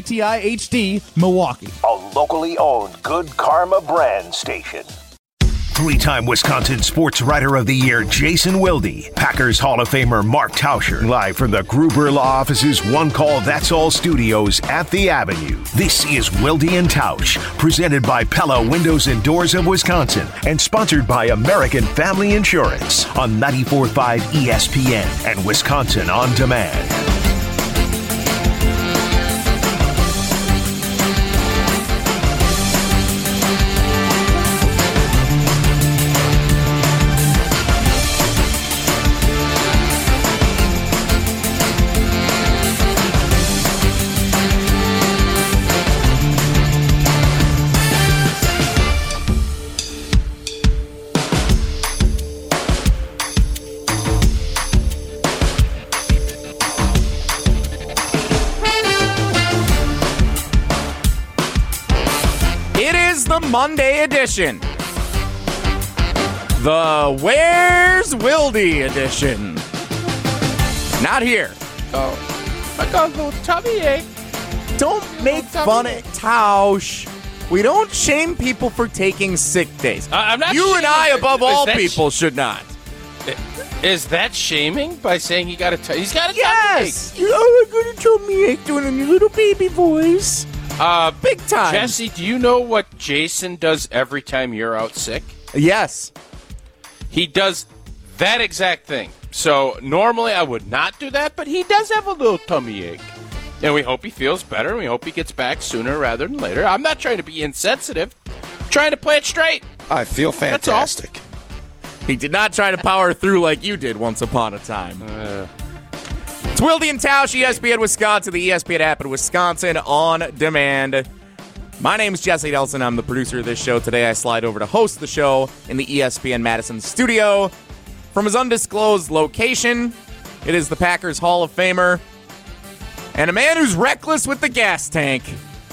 KTI HD, Milwaukee. A locally owned Good Karma brand station. Three-time Wisconsin Sports Writer of the Year Jason Wilde, Packers Hall of Famer Mark Tauscher, live from the Gruber Law Office's One Call That's All studios at the Avenue. This is Wilde and Tausch, presented by Pella Windows and Doors of Wisconsin and sponsored by American Family Insurance on 94.5 ESPN and Wisconsin On Demand. Monday edition. The Where's Wilde edition. Not here. Oh, I got a little tummy ache. Don't make fun of Tausch. We don't shame people for taking sick days. I'm not. You and I, above all people, should not. Is that shaming by saying he's got a tummy ache? Yes. I got a tummy ache doing a little baby voice. Big time. Jesse, do you know what Jason does every time you're out sick? Yes. He does that exact thing. So normally I would not do that, but he does have a little tummy ache. And we hope he feels better, and we hope he gets back sooner rather than later. I'm not trying to be insensitive. I'm trying to play it straight. I feel fantastic. He did not try to power through like you did once upon a time. It's Wilde and Tausch, ESPN Wisconsin, the ESPN app in Wisconsin On Demand. My name is Jesse Nelson. I'm the producer of this show. Today I slide over to host the show in the ESPN Madison studio. From his undisclosed location, it is the Packers Hall of Famer and a man who's reckless with the gas tank.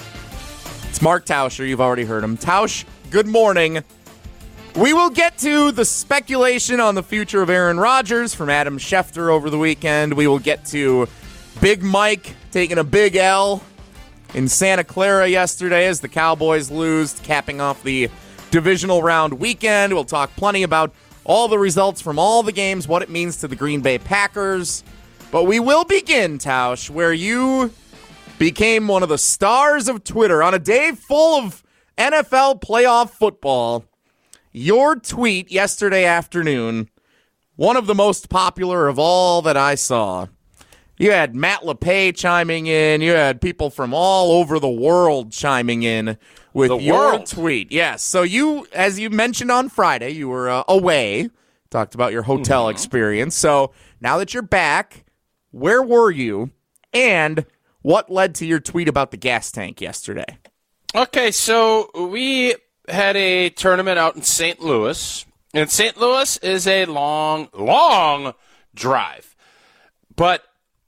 It's Mark Tauscher. You've already heard him. Tausch, good morning. We will get to the speculation on the future of Aaron Rodgers from Adam Schefter over the weekend. We will get to Big Mike taking a big L in Santa Clara yesterday as the Cowboys lose, capping off the divisional round weekend. We'll talk plenty about all the results from all the games, what it means to the Green Bay Packers. But we will begin, Tausch, where you became one of the stars of Twitter on a day full of NFL playoff football. Your tweet yesterday afternoon, one of the most popular of all that I saw. You had Matt LePay chiming in. You had people from all over the world chiming in with your tweet. Yes. So you, as you mentioned on Friday, you were away. Talked about your hotel experience. So now that you're back, where were you? And what led to your tweet about the gas tank yesterday? Okay, so we had a tournament out in St. Louis, and St. Louis is a long, long drive. But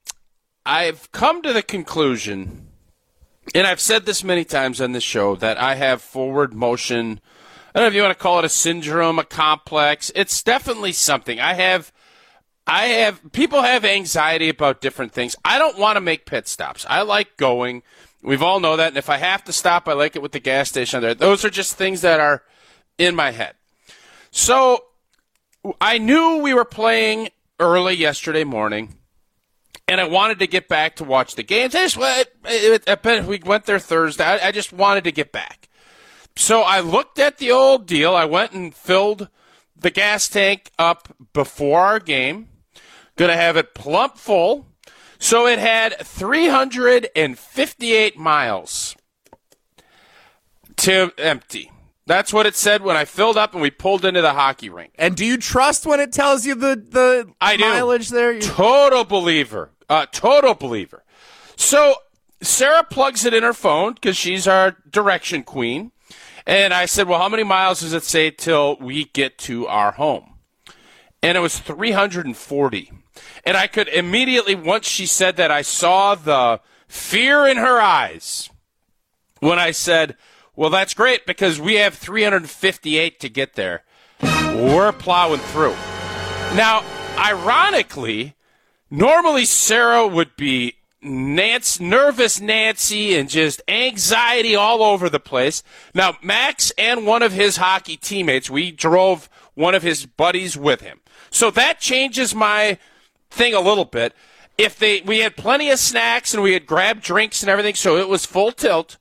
I've come to the conclusion, and I've said this many times on this show, that I have forward motion. I don't know if you want to call it a syndrome, a complex. It's definitely something. People have anxiety about different things. I don't want to make pit stops. I like going. We've all know that, and if I have to stop, I like it with the gas station there. Those are just things that are in my head. So I knew we were playing early yesterday morning, and I wanted to get back to watch the games. We went there Thursday. I just wanted to get back. So I looked at the old deal. I went and filled the gas tank up before our game. Going to have it plump full. So it had 358 miles to empty. That's what it said when I filled up and we pulled into the hockey rink. And do you trust when it tells you the mileage there? Total believer. Total believer. So Sarah plugs it in her phone because she's our direction queen. And I said, well, how many miles does it say till we get to our home? And it was 340. And I could immediately, once she said that, I saw the fear in her eyes when I said, well, that's great because we have 358 to get there. We're plowing through. Now, ironically, normally Sarah would be nervous Nancy and just anxiety all over the place. Now, Max and one of his hockey teammates, we drove one of his buddies with him. So that changes my thing a little bit. We had plenty of snacks and we had grabbed drinks and everything, so it was full tilt.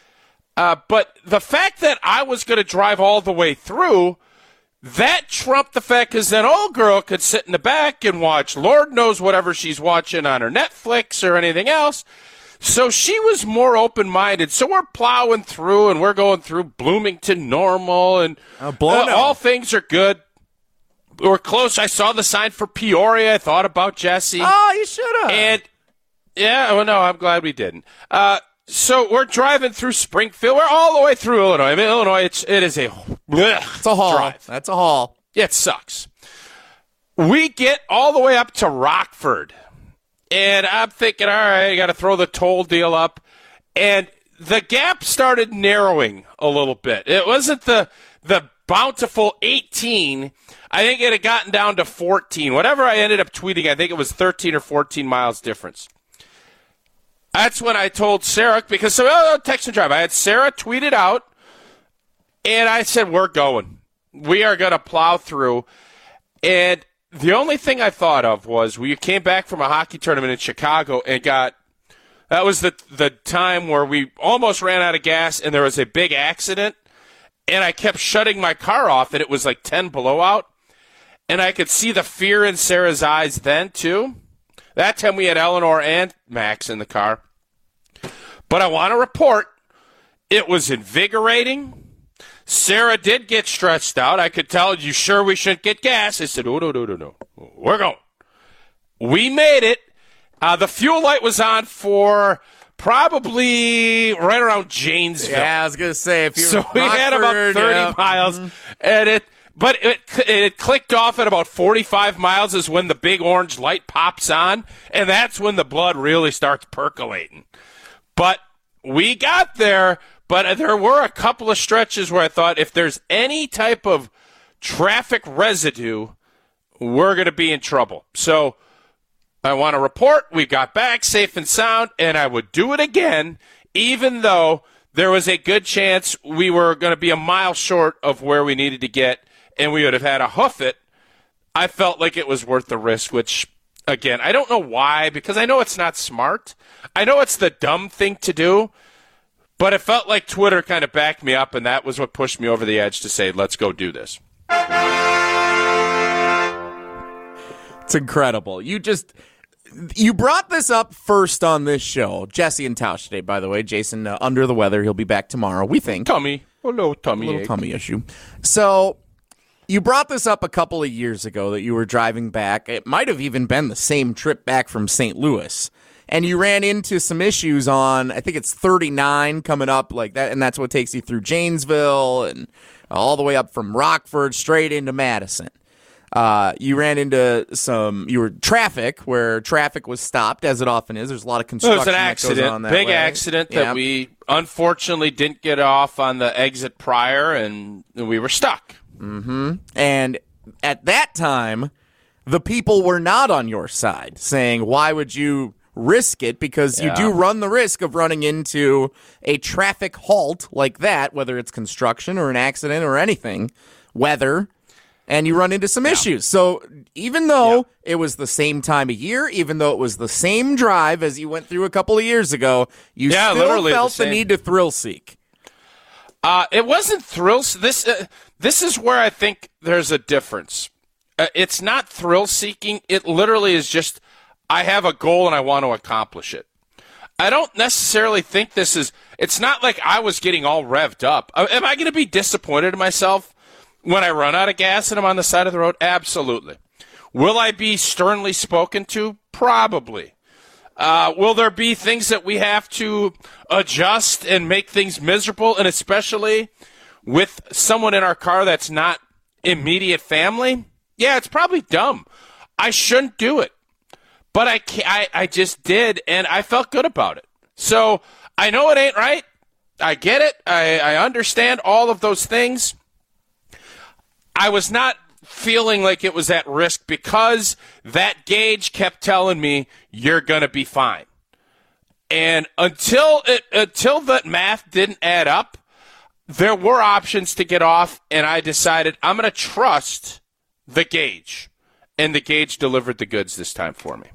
But the fact that I was going to drive all the way through, that trumped the fact because then old girl could sit in the back and watch Lord knows whatever she's watching on her Netflix or anything else. So she was more open-minded. So we're plowing through and we're going through Bloomington Normal and all things are good. We're close. I saw the sign for Peoria. I thought about Jesse. Oh, you should have. And yeah, well, no, I'm glad we didn't. So we're driving through Springfield. We're all the way through Illinois. I mean, Illinois, it is a it's a haul. Drive. That's a haul. It sucks. We get all the way up to Rockford, and I'm thinking, all right, I got to throw the toll deal up, and the gap started narrowing a little bit. It wasn't the bountiful 18. I think it had gotten down to 14. Whatever I ended up tweeting, I think it was 13 or 14 miles difference. That's when I told Sarah, because text and drive. I had Sarah tweet it out, and I said, we're going. We are going to plow through. And the only thing I thought of was we came back from a hockey tournament in Chicago and that was the time where we almost ran out of gas and there was a big accident, and I kept shutting my car off, and it was like 10 below out. And I could see the fear in Sarah's eyes then, too. That time we had Eleanor and Max in the car. But I want to report it was invigorating. Sarah did get stretched out. I could tell, you sure we shouldn't get gas? I said, no. We're going. We made it. The fuel light was on for probably right around Janesville. Yeah, I was going to say, if you're So we had about 30 miles, and But it clicked off at about 45 miles is when the big orange light pops on, and that's when the blood really starts percolating. But we got there, but there were a couple of stretches where I thought if there's any type of traffic residue, we're going to be in trouble. So I want to report we got back safe and sound, and I would do it again, even though there was a good chance we were going to be a mile short of where we needed to get, and we would have had to hoof it. I felt like it was worth the risk, which, again, I don't know why, because I know it's not smart. I know it's the dumb thing to do, but it felt like Twitter kind of backed me up, and that was what pushed me over the edge to say, let's go do this. It's incredible. You brought this up first on this show. Jesse and Tausch today, by the way. Jason under the weather. He'll be back tomorrow, we think. Tummy. Hello, tummy. A little tummy issue. So you brought this up a couple of years ago that you were driving back. It might have even been the same trip back from St. Louis. And you ran into some issues on, I think it's 39 coming up like that, and that's what takes you through Janesville and all the way up from Rockford straight into Madison. You ran into traffic where traffic was stopped, as it often is. There's a lot of construction. It was an accident, that goes on that big way. accident that we unfortunately didn't get off on the exit prior, and we were stuck. Mm-hmm. And at that time, the people were not on your side, saying, why would you risk it? Because you do run the risk of running into a traffic halt like that, whether it's construction or an accident or anything, weather, and you run into some issues. So even though it was the same time of year, even though it was the same drive as you went through a couple of years ago, you still felt the need to thrill seek. It wasn't thrill. This is where I think there's a difference. It's not thrill seeking. It literally is just, I have a goal and I want to accomplish it. I don't necessarily think it's not like I was getting all revved up. Am I going to be disappointed in myself when I run out of gas and I'm on the side of the road? Absolutely. Will I be sternly spoken to? Probably. Will there be things that we have to adjust and make things miserable, and especially with someone in our car that's not immediate family? Yeah, it's probably dumb. I shouldn't do it. But I just did, and I felt good about it. So I know it ain't right. I get it. I understand all of those things. I was not feeling like it was at risk because that gauge kept telling me you're going to be fine. And until that math didn't add up, there were options to get off, and I decided I'm going to trust the gauge. And the gauge delivered the goods this time for me.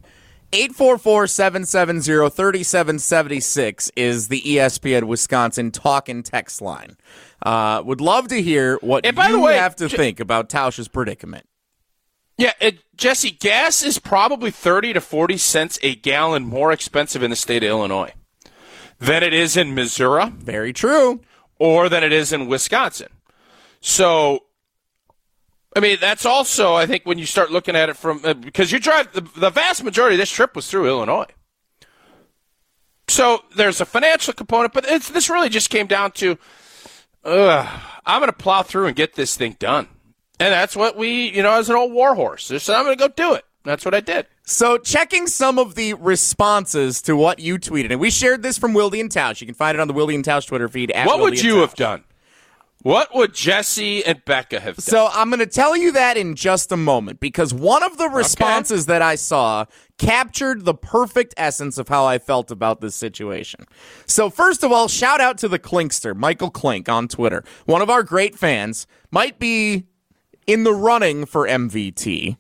844-770-3776 is the ESPN Wisconsin talk and text line. Would love to hear what you have to think about Tausch's predicament. Yeah, Jesse, gas is probably 30 to 40 cents a gallon more expensive in the state of Illinois than it is in Missouri. Very true. Or than it is in Wisconsin. So, I mean, that's also, I think, when you start looking at it from, because you drive, the vast majority of this trip was through Illinois. So there's a financial component, but this really just came down to, I'm going to plow through and get this thing done. And that's what we, as an old war horse, just I'm going to go do it. That's what I did. So checking some of the responses to what you tweeted, and we shared this from Wilde and Tausch. You can find it on the Wilde and Tausch Twitter feed. What would you have done? What would Jesse and Becca have done? So I'm going to tell you that in just a moment, because one of the responses that I saw captured the perfect essence of how I felt about this situation. So first of all, shout out to the Klinkster, Michael Klink on Twitter. One of our great fans, might be in the running for MVT.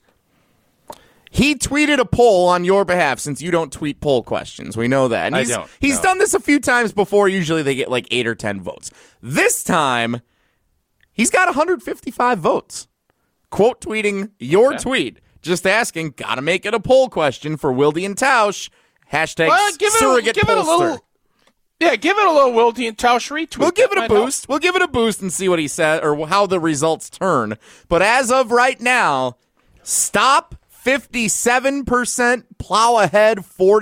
He tweeted a poll on your behalf, since you don't tweet poll questions. We know that. And he's done this a few times before. Usually they get like 8 or 10 votes. This time, he's got 155 votes. Quote tweeting your tweet. Just asking, gotta make it a poll question for Wilde and Tausch. Hashtag surrogate pollster. Give it a little Wilde and Tausch retweet. We'll give it a boost. We'll give it a boost and see what he said or how the results turn. But as of right now, stop 57%, plow ahead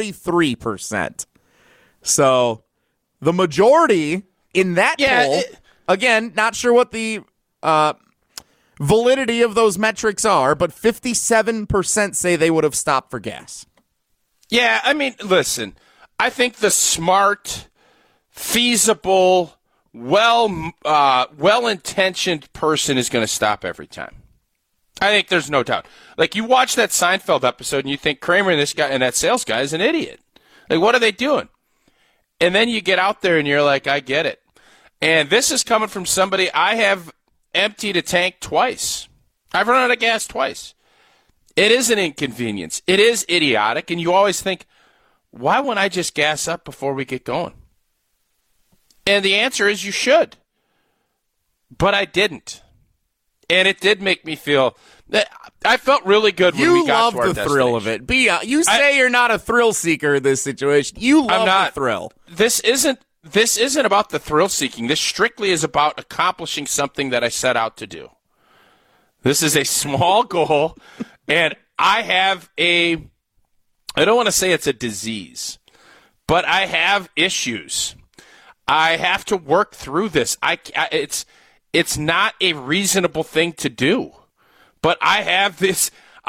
43%. So the majority in that poll, again, not sure what the validity of those metrics are, but 57% say they would have stopped for gas. Yeah, I mean, listen, I think the smart, feasible, well-intentioned person is going to stop every time. I think there's no doubt. Like, you watch that Seinfeld episode and you think Kramer and this guy and that sales guy is an idiot. Like, what are they doing? And then you get out there and you're like, I get it. And this is coming from somebody. I have emptied a tank twice. I've run out of gas twice. It is an inconvenience. It is idiotic. And you always think, why wouldn't I just gas up before we get going? And the answer is you should. But I didn't. And it did make me feel that I felt really good when we got to our destination. You love the thrill of it. You say you're not a thrill seeker in this situation. You love the thrill. This isn't about the thrill seeking. This strictly is about accomplishing something that I set out to do. This is a small goal, and I have I don't want to say it's a disease, but I have issues. I have to work through this. It's not a reasonable thing to do. But there's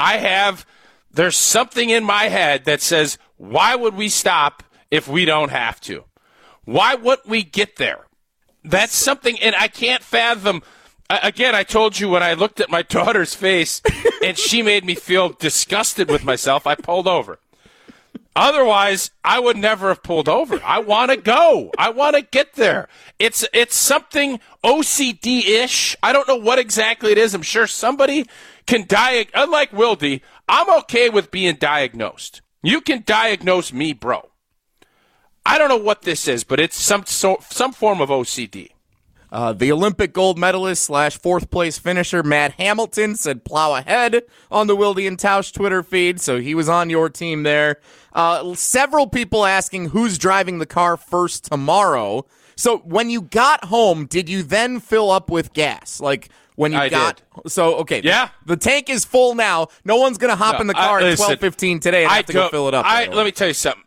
something in my head that says, why would we stop if we don't have to? Why wouldn't we get there? That's something, and I can't fathom. Again, I told you when I looked at my daughter's face and she made me feel disgusted with myself, I pulled over. Otherwise, I would never have pulled over. I want to go. I want to get there. It's something OCD-ish. I don't know what exactly it is. I'm sure somebody can unlike Wilde, I'm okay with being diagnosed. You can diagnose me, bro. I don't know what this is, but it's some form of OCD. The Olympic gold medalist / fourth place finisher Matt Hamilton said plow ahead on the Wilde and Tausch Twitter feed, so he was on your team there. Several people asking who's driving the car first tomorrow. So when you got home, did you then fill up with gas? Like when you did. So, okay. Yeah. The tank is full now. No one's going to hop in the car at 12:15 today and have to go fill it up. Let me tell you something.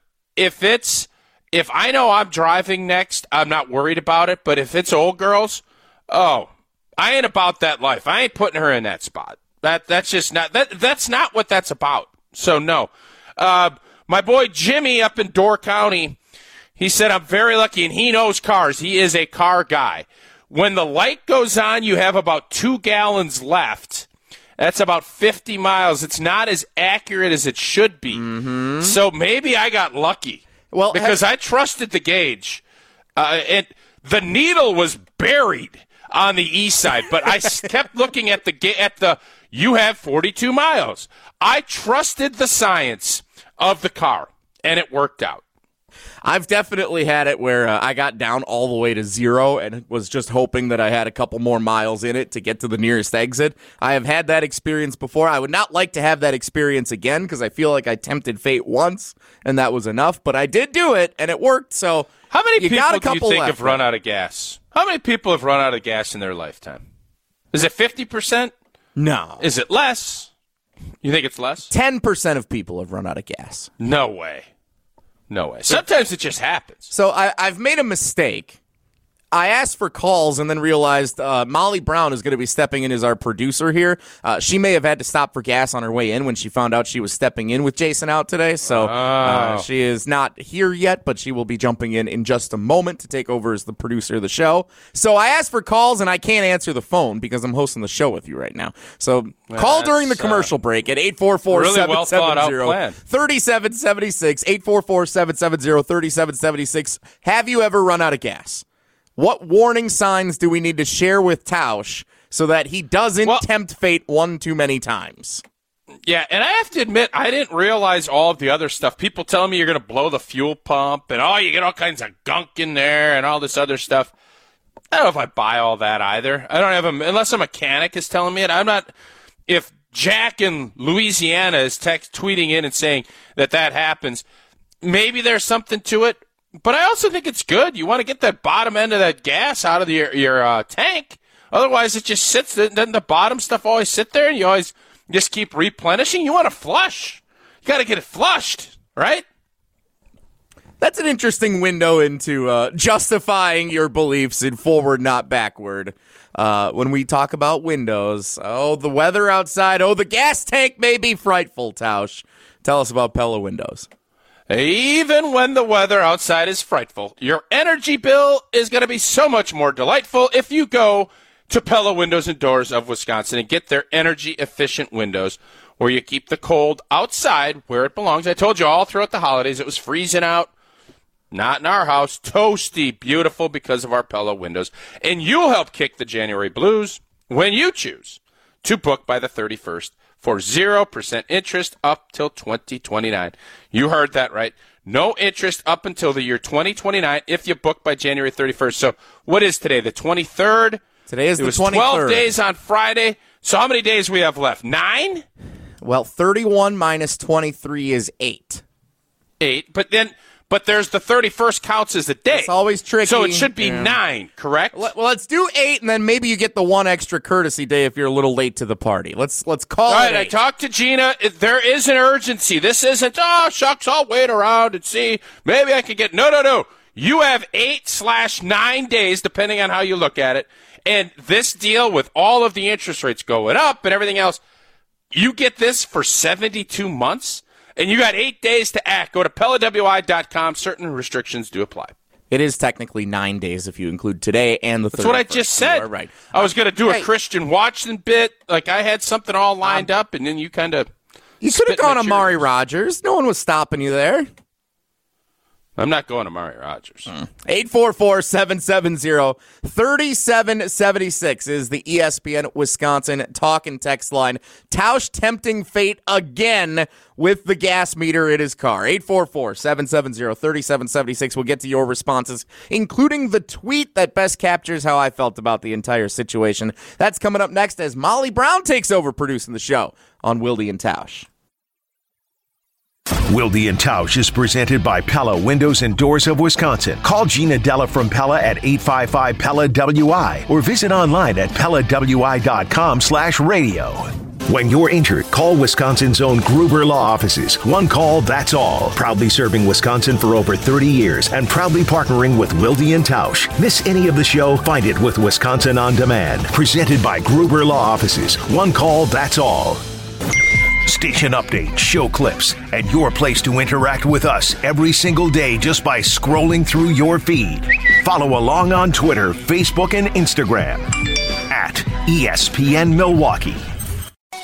If I know I'm driving next, I'm not worried about it. But if it's old girls, I ain't about that life. I ain't putting her in that spot. That's just not that's not what that's about. So no. My boy Jimmy up in Door County, he said I'm very lucky, and he knows cars. He is a car guy. When the light goes on, you have about 2 gallons left. That's about 50 miles. It's not as accurate as it should be. Mm-hmm. So maybe I got lucky. Well, because I trusted the gauge. The needle was buried on the east side, but I kept looking at the. You have 42 miles. I trusted the science of the car, and it worked out. I've definitely had it where I got down all the way to 0 and was just hoping that I had a couple more miles in it to get to the nearest exit. I have had that experience before. I would not like to have that experience again because I feel like I tempted fate once, and that was enough. But I did do it, and it worked. So how many people do you think left, have run out of gas? How many people have run out of gas in their lifetime? Is it 50%? No. Is it less? You think it's less? 10% of people have run out of gas. No way. No way. Sometimes it just happens. So I've made a mistake. I asked for calls and then realized Molly Brown is going to be stepping in as our producer here. She may have had to stop for gas on her way in when she found out she was stepping in with Jason out today. So she is not here yet, but she will be jumping in just a moment to take over as the producer of the show. So I asked for calls, and I can't answer the phone because I'm hosting the show with you right now. So call during the commercial break at 844-770-3776, 844-770-3776. Have you ever run out of gas? What warning signs do we need to share with Tausch so that he doesn't tempt fate one too many times? Yeah, and I have to admit, I didn't realize all of the other stuff. People telling me you're going to blow the fuel pump, and you get all kinds of gunk in there and all this other stuff. I don't know if I buy all that either. I don't have unless a mechanic is telling me it. I'm not. If Jack in Louisiana is tweeting in and saying that happens, maybe there's something to it. But I also think it's good. You want to get that bottom end of that gas out of your tank. Otherwise, it just sits. Doesn't the bottom stuff always sit there, and you always just keep replenishing? You want to flush. You got to get it flushed, right? That's an interesting window into justifying your beliefs in forward, not backward. When we talk about windows, the weather outside, the gas tank may be frightful, Tausch. Tell us about Pella Windows. Even when the weather outside is frightful, your energy bill is going to be so much more delightful if you go to Pella Windows and Doors of Wisconsin and get their energy-efficient windows where you keep the cold outside where it belongs. I told you all throughout the holidays it was freezing out. Not in our house. Toasty, beautiful because of our Pella Windows. And you'll help kick the January blues when you choose to book by the 31st. For 0% interest up till 2029. You heard that right. No interest up until the year 2029 if you book by January 31st. So what is today, the 23rd? Today is the 23rd. It was 12 days on Friday. So how many days we have left? 9? Well, 31 minus 23 is 8. 8, but there's the 31st counts as a day. It's always tricky. So it should be 9, correct? Well, let's do 8, and then maybe you get the one extra courtesy day if you're a little late to the party. Let's call it 8. All right, I talked to Gina. There is an urgency. This isn't, shucks, I'll wait around and see. Maybe I can get, no. You have 8/9 days, depending on how you look at it. And this deal with all of the interest rates going up and everything else, you get this for 72 months? And you got 8 days to act. Go to PellaWI.com. Certain restrictions do apply. It is technically 9 days if you include today and the 31st. That's what I just said. You are right. I was going to do a Christian Watson bit. Like I had something all lined up, and then you kind of... You could have gone Amari Rogers. No one was stopping you there. I'm not going to Amari Rogers. 844-770-3776 is the ESPN Wisconsin talk and text line. Tausch tempting fate again with the gas meter in his car. 844-770-3776. We'll get to your responses, including the tweet that best captures how I felt about the entire situation. That's coming up next as Molly Brown takes over producing the show on Wilde and Tausch. Wilde and Tausch is presented by Pella Windows and Doors of Wisconsin. Call Gina Della from Pella at 855-PELLA-WI or visit online at PellaWI.com/radio. When you're injured, call Wisconsin's own Gruber Law Offices. One call, that's all. Proudly serving Wisconsin for over 30 years and proudly partnering with Wilde and Tausch. Miss any of the show? Find it with Wisconsin On Demand. Presented by Gruber Law Offices. One call, that's all. Station updates, show clips, and your place to interact with us every single day just by scrolling through your feed. Follow along on Twitter, Facebook, and Instagram at ESPN Milwaukee.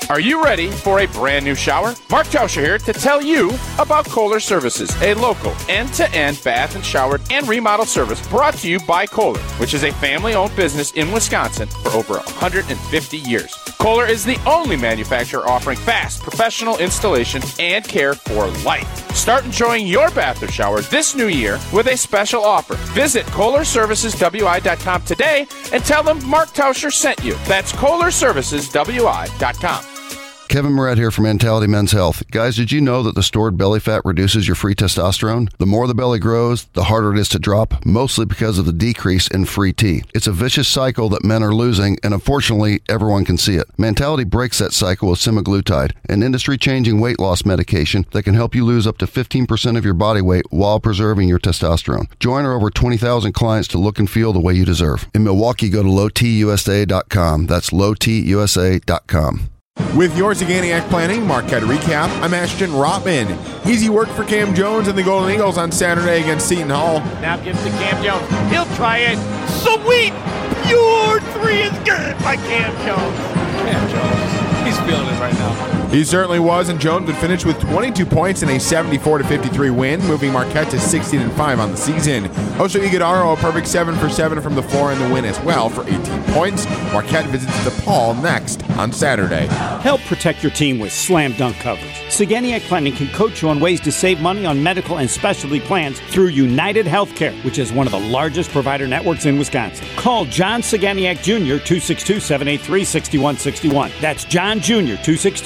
Are you ready for a brand new shower? Mark Tauscher here to tell you about Kohler Services, a local end-to-end bath and shower and remodel service brought to you by Kohler, which is a family-owned business in Wisconsin for over 150 years. Kohler is the only manufacturer offering fast, professional installation and care for life. Start enjoying your bath or shower this new year with a special offer. Visit KohlerServicesWI.com today and tell them Mark Tauscher sent you. That's KohlerServicesWI.com. Kevin Moret here from Mentality Men's Health. Guys, did you know that the stored belly fat reduces your free testosterone? The more the belly grows, the harder it is to drop, mostly because of the decrease in free T. It's a vicious cycle that men are losing, and unfortunately, everyone can see it. Mentality breaks that cycle with semaglutide, an industry-changing weight loss medication that can help you lose up to 15% of your body weight while preserving your testosterone. Join our over 20,000 clients to look and feel the way you deserve. In Milwaukee, go to lowtusa.com. That's lowtusa.com. With your Zaganiac Planning Marquette Recap, I'm Ashton Rotman. Easy work for Cam Jones and the Golden Eagles on Saturday against Seton Hall. Now gives to Cam Jones. He'll try it. Sweet, pure three is good by Cam Jones. Cam Jones, he's feeling it right now. He certainly was, and Jones would finish with 22 points in a 74-53 win, moving Marquette to 16-5 on the season. Oso Ighodaro, a perfect 7 for 7 from the floor in the win as well for 18 points. Marquette visits DePaul next on Saturday. Help protect your team with slam dunk coverage. Zaganiac Planning can coach you on ways to save money on medical and specialty plans through United Healthcare, which is one of the largest provider networks in Wisconsin. Call John Zaganiac Jr. 262-783-6161. That's John Jr.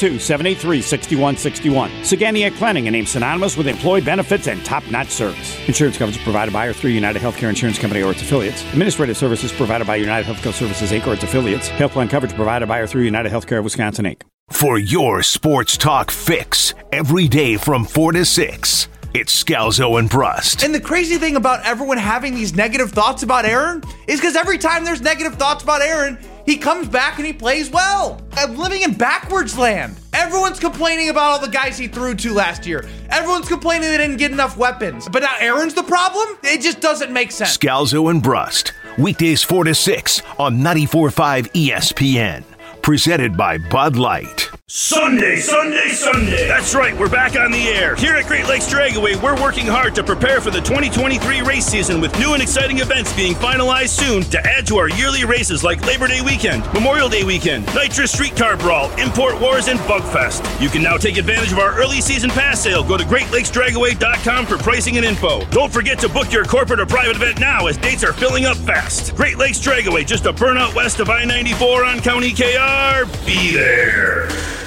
262-783-6161. Zaganiac Planning, a name synonymous with employee benefits and top-notch service. Insurance coverage provided by or through United Healthcare Insurance Company or its affiliates. Administrative services provided by United Healthcare Services, Inc. or its affiliates. Health plan coverage provided by or through United Healthcare of Wisconsin, Inc. For your sports talk fix, every day from 4 to 6, it's Scalzo and Brust. And the crazy thing about everyone having these negative thoughts about Aaron is because every time there's negative thoughts about Aaron, he comes back and he plays well. I'm living in backwards land. Everyone's complaining about all the guys he threw to last year. Everyone's complaining they didn't get enough weapons. But now Aaron's the problem? It just doesn't make sense. Scalzo and Brust, weekdays 4 to 6 on 94.5 ESPN. Presented by Bud Light. Sunday. That's right, we're back on the air. Here at Great Lakes Dragaway, we're working hard to prepare for the 2023 race season with new and exciting events being finalized soon to add to our yearly races like Labor Day weekend, Memorial Day weekend, Nitrous Streetcar Brawl, Import Wars, and Bugfest. You can now take advantage of our early season pass sale. Go to GreatLakesDragaway.com for pricing and info. Don't forget to book your corporate or private event now as dates are filling up fast. Great Lakes Dragaway, just a burnout west of I-94 on County KR. Be there.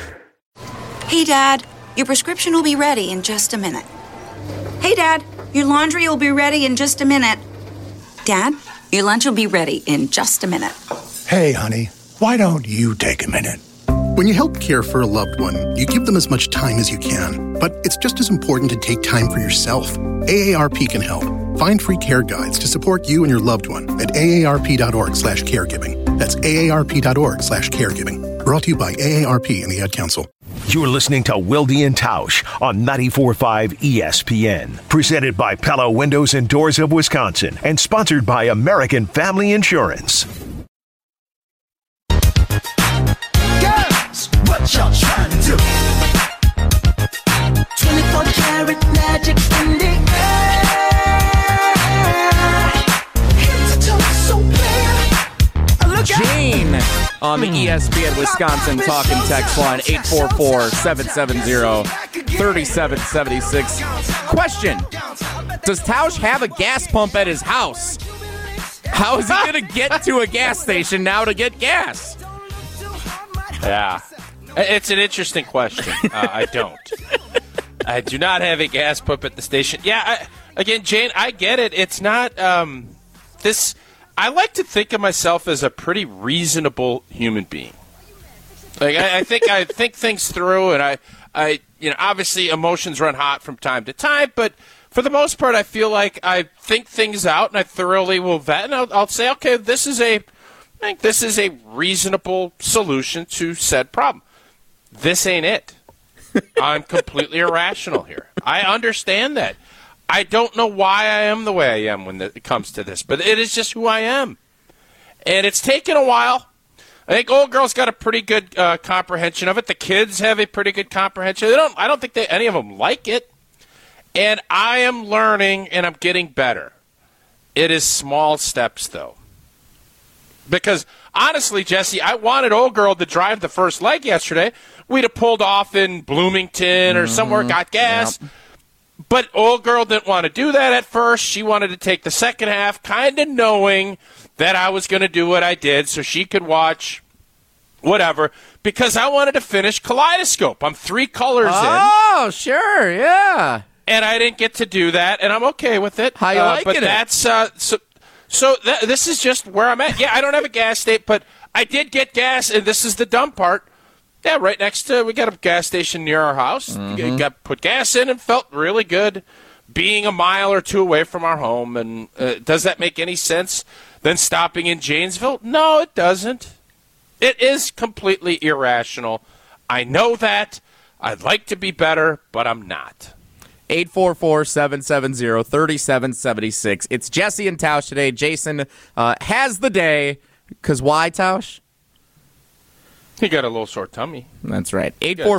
Hey, Dad, your prescription will be ready in just a minute. Hey, Dad, your laundry will be ready in just a minute. Dad, your lunch will be ready in just a minute. Hey, honey, why don't you take a minute? When you help care for a loved one, you give them as much time as you can. But it's just as important to take time for yourself. AARP can help. Find free care guides to support you and your loved one at aarp.org/caregiving. That's aarp.org/caregiving. Brought to you by AARP and the Ad Council. You're listening to Wilde and Tausch on 94.5 ESPN. Presented by Pella Windows and Doors of Wisconsin and sponsored by American Family Insurance. Girls, what y'all trying to do? 24 karat magic in the air. Head to toe so clear. Gene on the ESPN Wisconsin talk and text line 844-770-3776. Question: does Tausch have a gas pump at his house? How is he going to get to a gas station now to get gas? Yeah. It's an interesting question. I don't. I do not have a gas pump at the station. Yeah, again, Jane, I get it. It's not this. I like to think of myself as a pretty reasonable human being. Like I think things through, and I obviously emotions run hot from time to time, but for the most part, I feel like I think things out, and I thoroughly will vet, and I'll say, okay, this is a reasonable solution to said problem. This ain't it. I'm completely irrational here. I understand that. I don't know why I am the way I am when it comes to this, but it is just who I am. And it's taken a while, I think old girl's got a pretty good comprehension of it. The kids have a pretty good comprehension. I don't think any of them like it. And I am learning, and I'm getting better. It is small steps, though. Because, honestly, Jesse, I wanted old girl to drive the first leg yesterday. We'd have pulled off in Bloomington or somewhere, got gas. Yep. But old girl didn't want to do that at first. She wanted to take the second half, kind of knowing that I was going to do what I did so she could watch whatever, because I wanted to finish Kaleidoscope. I'm 3 colors in. Oh, sure, yeah. And I didn't get to do that, and I'm okay with it. How you liking but it? That's, this is just where I'm at. Yeah, I don't have a gas station, but I did get gas, and this is the dumb part. Yeah, right next to, we got a gas station near our house. Mm-hmm. Got put gas in and felt really good being a mile or 2 away from our home. And does that make any sense than stopping in Janesville? No, it doesn't. It is completely irrational. I know that. I'd like to be better, but I'm not. 844-770-3776. It's Jesse and Tausch today. Jason has the day. Because why, Tausch? He got a little sore tummy. That's right.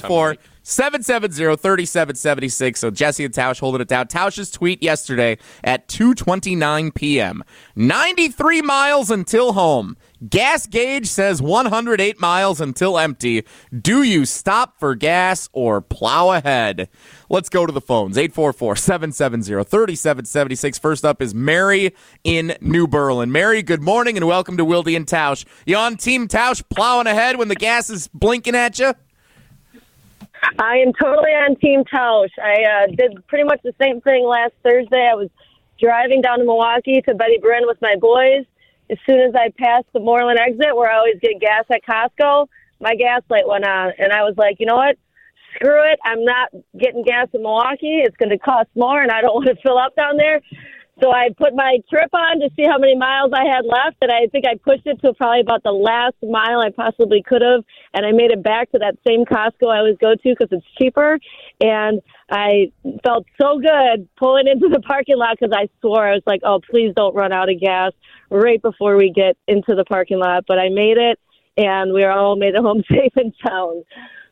844-770-3776. So Jesse and Tausch holding it down. Tausch's tweet yesterday at 2:29 p.m. 93 miles until home. Gas gauge says 108 miles until empty. Do you stop for gas or plow ahead? Let's go to the phones. 844-770-3776. First up is Mary in New Berlin. Mary, good morning and welcome to Wilde and Tausch. You on Team Tausch plowing ahead when the gas is blinking at you? I am totally on Team Tausch. I did pretty much the same thing last Thursday. I was driving down to Milwaukee to Betty Bryn with my boys. As soon as I passed the Moreland exit, where I always get gas at Costco, my gas light went on. And I was like, you know what? Screw it. I'm not getting gas in Milwaukee. It's going to cost more, and I don't want to fill up down there. So I put my trip on to see how many miles I had left, and I think I pushed it to probably about the last mile I possibly could have, and I made it back to that same Costco I always go to because it's cheaper. And I felt so good pulling into the parking lot because I swore. I was like, oh, please don't run out of gas right before we get into the parking lot. But I made it, and we all made it home safe and sound.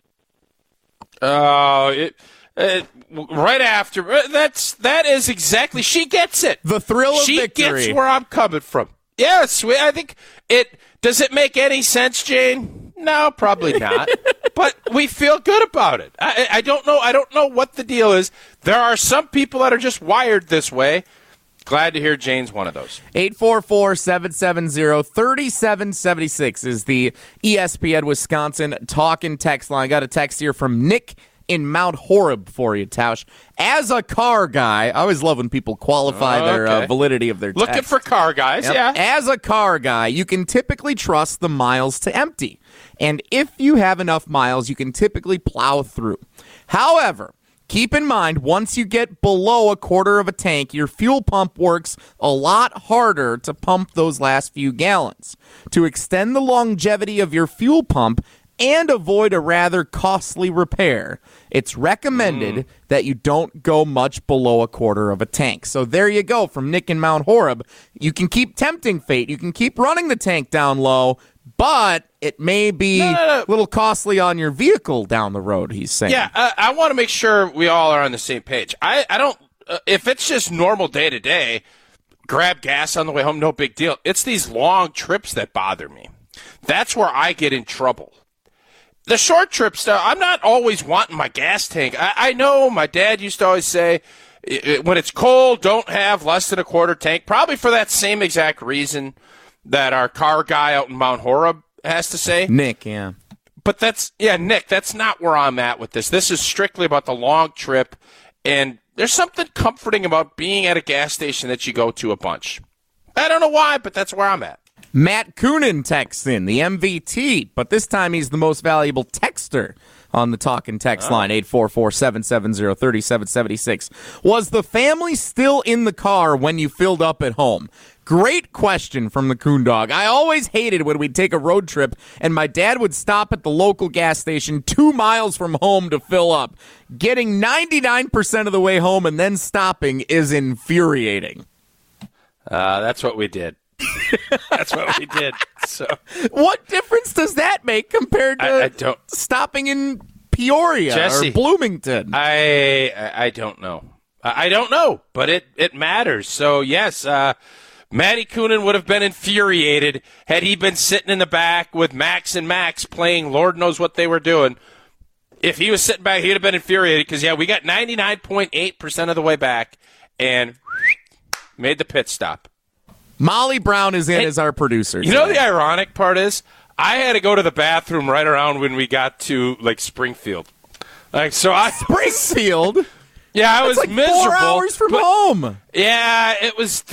Right after that is exactly, she gets it. The thrill of victory. She gets where I'm coming from. Yes, I think it. Does it make any sense, Jane? No, probably not. But we feel good about it. I don't know. I don't know what the deal is. There are some people that are just wired this way. Glad to hear Jane's one of those. 844-770-3776 is the ESPN Wisconsin talk and text line. Got a text here from Nick in Mount Horeb for you, Tausch. As a car guy, I always love when people qualify their validity of their text. Looking for car guys, yep. Yeah. As a car guy, you can typically trust the miles to empty. And if you have enough miles, you can typically plow through. However, keep in mind, once you get below a quarter of a tank, your fuel pump works a lot harder to pump those last few gallons. To extend the longevity of your fuel pump and avoid a rather costly repair, it's recommended that you don't go much below a quarter of a tank. So there you go, from Nick in Mount Horeb. You can keep tempting fate. You can keep running the tank down low, but it may be a little costly on your vehicle down the road, he's saying. Yeah, I want to make sure we all are on the same page. I don't, if it's just normal day-to-day, grab gas on the way home, no big deal. It's these long trips that bother me. That's where I get in trouble. The short trips, I'm not always wanting my gas tank. I know my dad used to always say, when it's cold, don't have less than a quarter tank, probably for that same exact reason that our car guy out in Mount Horeb has to say. Nick, yeah. But Nick, that's not where I'm at with this. This is strictly about the long trip, and there's something comforting about being at a gas station that you go to a bunch. I don't know why, but that's where I'm at. Matt Coonan texts in, the MVT, but this time he's the most valuable texter on the talk and text line, 844-770-3776. Was the family still in the car when you filled up at home? Great question from the Coon Dog. I always hated when we'd take a road trip and my dad would stop at the local gas station 2 miles from home to fill up. Getting 99% of the way home and then stopping is infuriating. That's what we did. That's what we did. So, what difference does that make compared to stopping in Peoria Jesse, or Bloomington? I don't know. I don't know, but it matters. So, yes, Matty Coonan would have been infuriated had he been sitting in the back with Max and Max playing Lord knows what they were doing. If he was sitting back, he'd have been infuriated because, we got 99.8% of the way back and made the pit stop. Molly Brown is in as our producer. You know the ironic part is I had to go to the bathroom right around when we got to, Springfield. Springfield? Yeah, I was like miserable. 4 hours from home. Yeah, it was.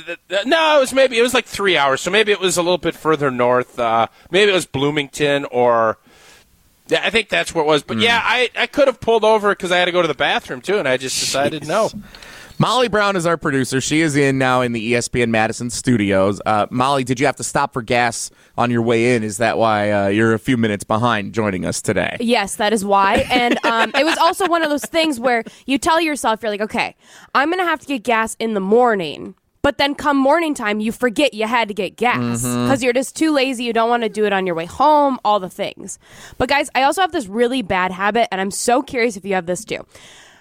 It was like 3 hours. So maybe it was a little bit further north. Maybe it was Bloomington or. Yeah, I think that's where it was. But I could have pulled over because I had to go to the bathroom too, and I just decided no. Molly Brown is our producer. She is in now in the ESPN Madison studios. Molly, did you have to stop for gas on your way in? Is that why you're a few minutes behind joining us today? Yes, that is why. And it was also one of those things where you tell yourself, you're like, okay, I'm going to have to get gas in the morning. But then come morning time, you forget you had to get gas because you're just too lazy. You don't want to do it on your way home, all the things. But guys, I also have this really bad habit, and I'm so curious if you have this too.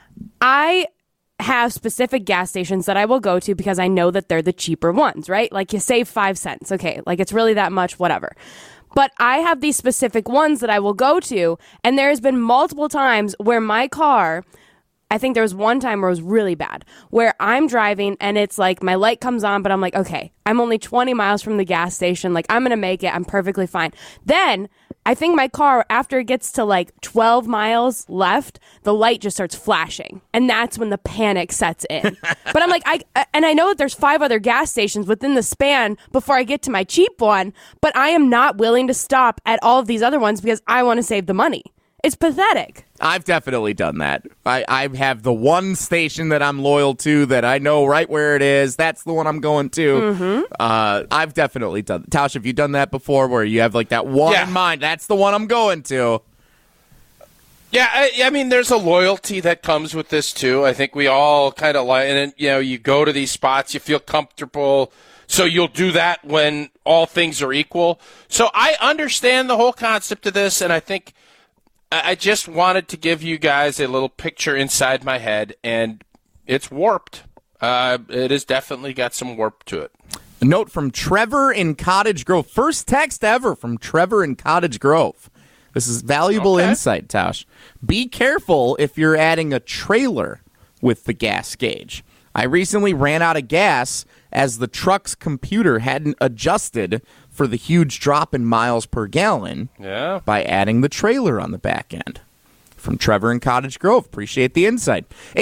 I have specific gas stations that I will go to because I know that they're the cheaper ones, right? Like you save 5 cents. Okay, like it's really that much, whatever. But I have these specific ones that I will go to, and there's been multiple times where my car, I think there was one time where it was really bad, where I'm driving and it's like my light comes on, but I'm like, okay, I'm only 20 miles from the gas station. Like I'm going to make it. I'm perfectly fine. Then I think my car, after it gets to like 12 miles left, the light just starts flashing. And that's when the panic sets in. But I'm like, I know that there's 5 other gas stations within the span before I get to my cheap one, but I am not willing to stop at all of these other ones because I want to save the money. It's pathetic. I've definitely done that. I have the one station that I'm loyal to that I know right where it is. That's the one I'm going to. I've definitely done that. Tausch, have you done that before where you have like that one in mind? That's the one I'm going to. Yeah, I mean, there's a loyalty that comes with this too. I think we all kind of like, and you go to these spots, you feel comfortable. So you'll do that when all things are equal. So I understand the whole concept of this, and I think I just wanted to give you guys a little picture inside my head, and it's warped. It has definitely got some warp to it. A note from Trevor in Cottage Grove. First text ever from Trevor in Cottage Grove. This is valuable insight, Tausch. Be careful if you're adding a trailer with the gas gauge. I recently ran out of gas as the truck's computer hadn't adjusted for the huge drop in miles per gallon by adding the trailer on the back end. From Trevor in Cottage Grove. Appreciate the insight.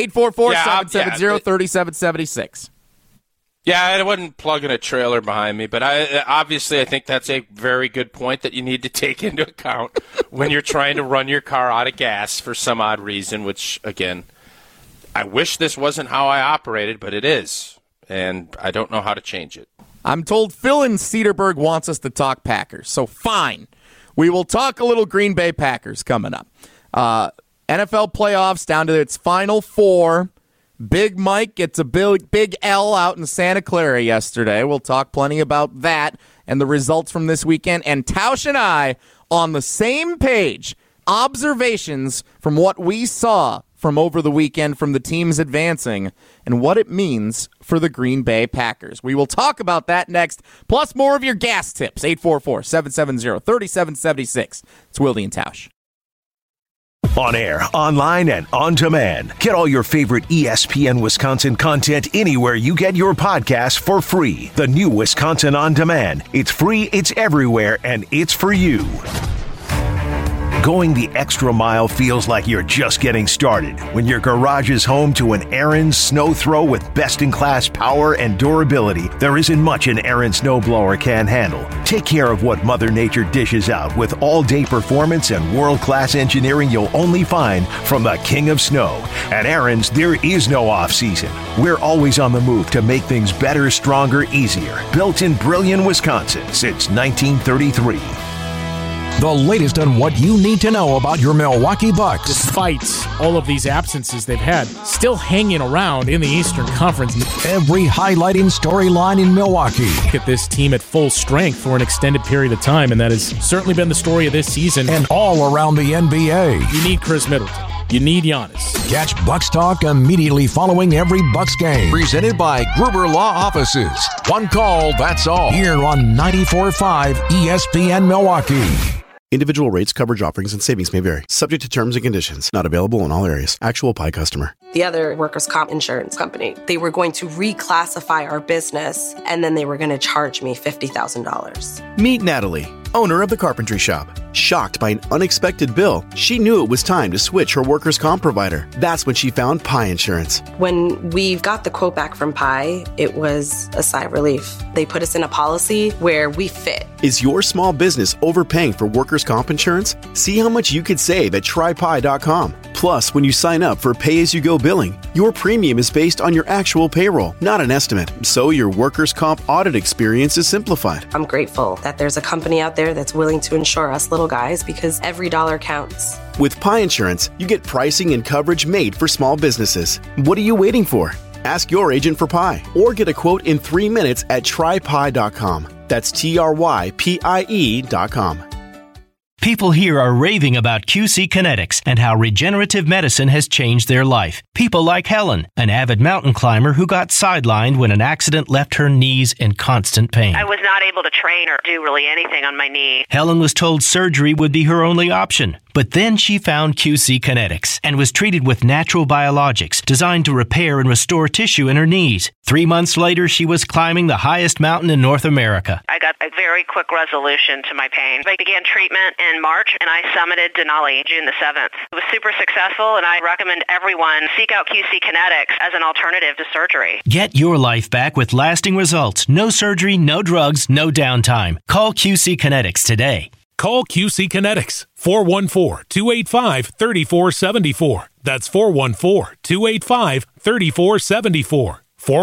844-770-3776. Yeah, I wasn't plugging a trailer behind me, but I think that's a very good point that you need to take into account when you're trying to run your car out of gas for some odd reason, which, again, I wish this wasn't how I operated, but it is, and I don't know how to change it. I'm told Phil in Cedarburg wants us to talk Packers, so fine. We will talk a little Green Bay Packers coming up. NFL playoffs down to its final 4. Big Mike gets a big L out in Santa Clara yesterday. We'll talk plenty about that and the results from this weekend. And Tausch and I on the same page. Observations from what we saw from over the weekend from the teams advancing and what it means for the Green Bay Packers. We will talk about that next, plus more of your gas tips. 844-770-3776. It's Wilde and Tausch. On air, online, and on demand. Get all your favorite ESPN Wisconsin content anywhere you get your podcasts for free. The new Wisconsin On Demand. It's free, it's everywhere, and it's for you. Going the extra mile feels like you're just getting started when your garage is home to an Ariens snow throw with best-in-class power and durability. There isn't much an Ariens snowblower can't handle. Take care of what Mother Nature dishes out with all-day performance and world-class engineering you'll only find from the King of Snow. At Ariens, there is no off-season. We're always on the move to make things better, stronger, easier. Built in Brillion, Wisconsin since 1933. The latest on what you need to know about your Milwaukee Bucks. Despite all of these absences they've had, still hanging around in the Eastern Conference. Every highlighting storyline in Milwaukee. Look at this team at full strength for an extended period of time, and that has certainly been the story of this season. And all around the NBA. You need Chris Middleton. You need Giannis. Catch Bucks Talk immediately following every Bucks game. Presented by Gruber Law Offices. One call, that's all. Here on 94.5 ESPN Milwaukee. Individual rates, coverage offerings, and savings may vary. Subject to terms and conditions. Not available in all areas. Actual Pi customer. The other workers' comp insurance company, they were going to reclassify our business, and then they were going to charge me $50,000. Meet Natalie, owner of the carpentry shop. Shocked by an unexpected bill, she knew it was time to switch her workers' comp provider. That's when she found Pi Insurance. When we got the quote back from Pi, it was a sigh of relief. They put us in a policy where we fit. Is your small business overpaying for workers' comp insurance? See how much you could save at trypi.com. Plus, when you sign up for pay-as-you-go billing, your premium is based on your actual payroll, not an estimate. So your workers' comp audit experience is simplified. I'm grateful that there's a company out there that's willing to insure us little guys, because every dollar counts. With Pi Insurance, you get pricing and coverage made for small businesses. What are you waiting for? Ask your agent for Pi or get a quote in 3 minutes at trypi.com. That's TRYPIE.com. People here are raving about QC Kinetics and how regenerative medicine has changed their life. People like Helen, an avid mountain climber who got sidelined when an accident left her knees in constant pain. I was not able to train or do really anything on my knee. Helen was told surgery would be her only option. But then she found QC Kinetics and was treated with natural biologics designed to repair and restore tissue in her knees. 3 months later, she was climbing the highest mountain in North America. I got a very quick resolution to my pain. I began treatment in March, and I summited Denali June the 7th. It was super successful, and I recommend everyone seek out QC Kinetics as an alternative to surgery. Get your life back with lasting results. No surgery, no drugs, no downtime. Call QC Kinetics today. Call QC Kinetics, 414-285-3474. That's 414-285-3474.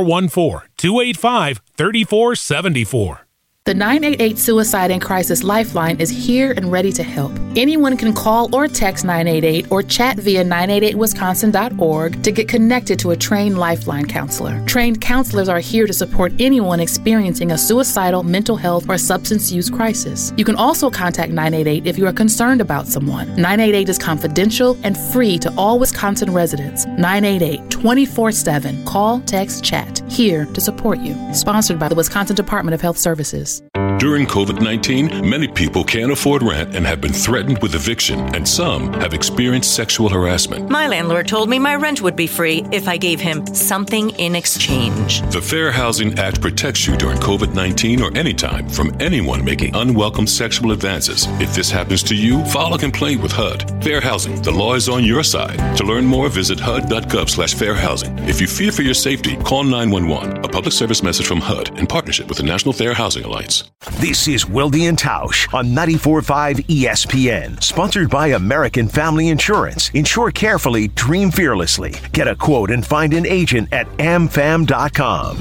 414-285-3474. The 988 Suicide and Crisis Lifeline is here and ready to help. Anyone can call or text 988 or chat via 988wisconsin.org to get connected to a trained Lifeline counselor. Trained counselors are here to support anyone experiencing a suicidal, mental health, or substance use crisis. You can also contact 988 if you are concerned about someone. 988 is confidential and free to all Wisconsin residents. 988 24/7. Call, text, chat. Here to support you. Sponsored by the Wisconsin Department of Health Services. During COVID-19, many people can't afford rent and have been threatened with eviction, and some have experienced sexual harassment. My landlord told me my rent would be free if I gave him something in exchange. The Fair Housing Act protects you during COVID-19 or anytime from anyone making unwelcome sexual advances. If this happens to you, file a complaint with HUD. Fair Housing, the law is on your side. To learn more, visit HUD.gov/fairhousing. If you fear for your safety, call 911. A public service message from HUD in partnership with the National Fair Housing Alliance. This is Wilde and Tausch on 94.5 ESPN. Sponsored by American Family Insurance. Insure carefully, dream fearlessly. Get a quote and find an agent at amfam.com.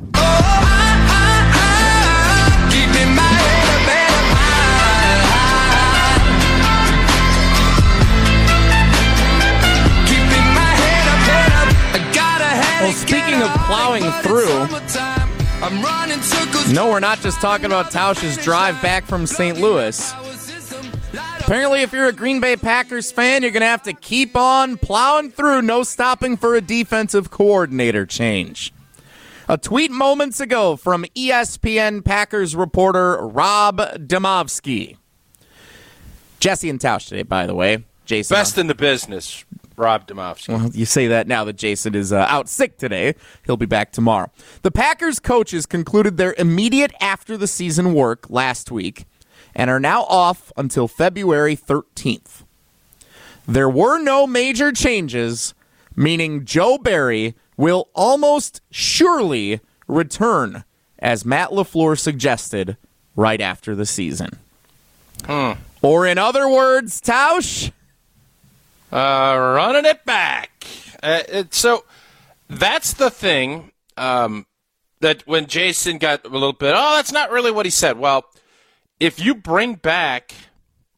Well, speaking of plowing through, no, we're not just talking about Tausch's drive back from St. Louis. Apparently, if you're a Green Bay Packers fan, you're going to have to keep on plowing through, no stopping for a defensive coordinator change. A tweet moments ago from ESPN Packers reporter Rob Demovsky. Jesse and Tausch today, by the way. Jason, best in the business, Rob Demovsky. Well, you say that now that Jason is out sick today. He'll be back tomorrow. The Packers coaches concluded their immediate after-the-season work last week and are now off until February 13th. There were no major changes, meaning Joe Barry will almost surely return, as Matt LaFleur suggested, right after the season. Or in other words, Tausch, running it back. So that's the thing that when Jason got a little bit, that's not really what he said. Well, if you bring back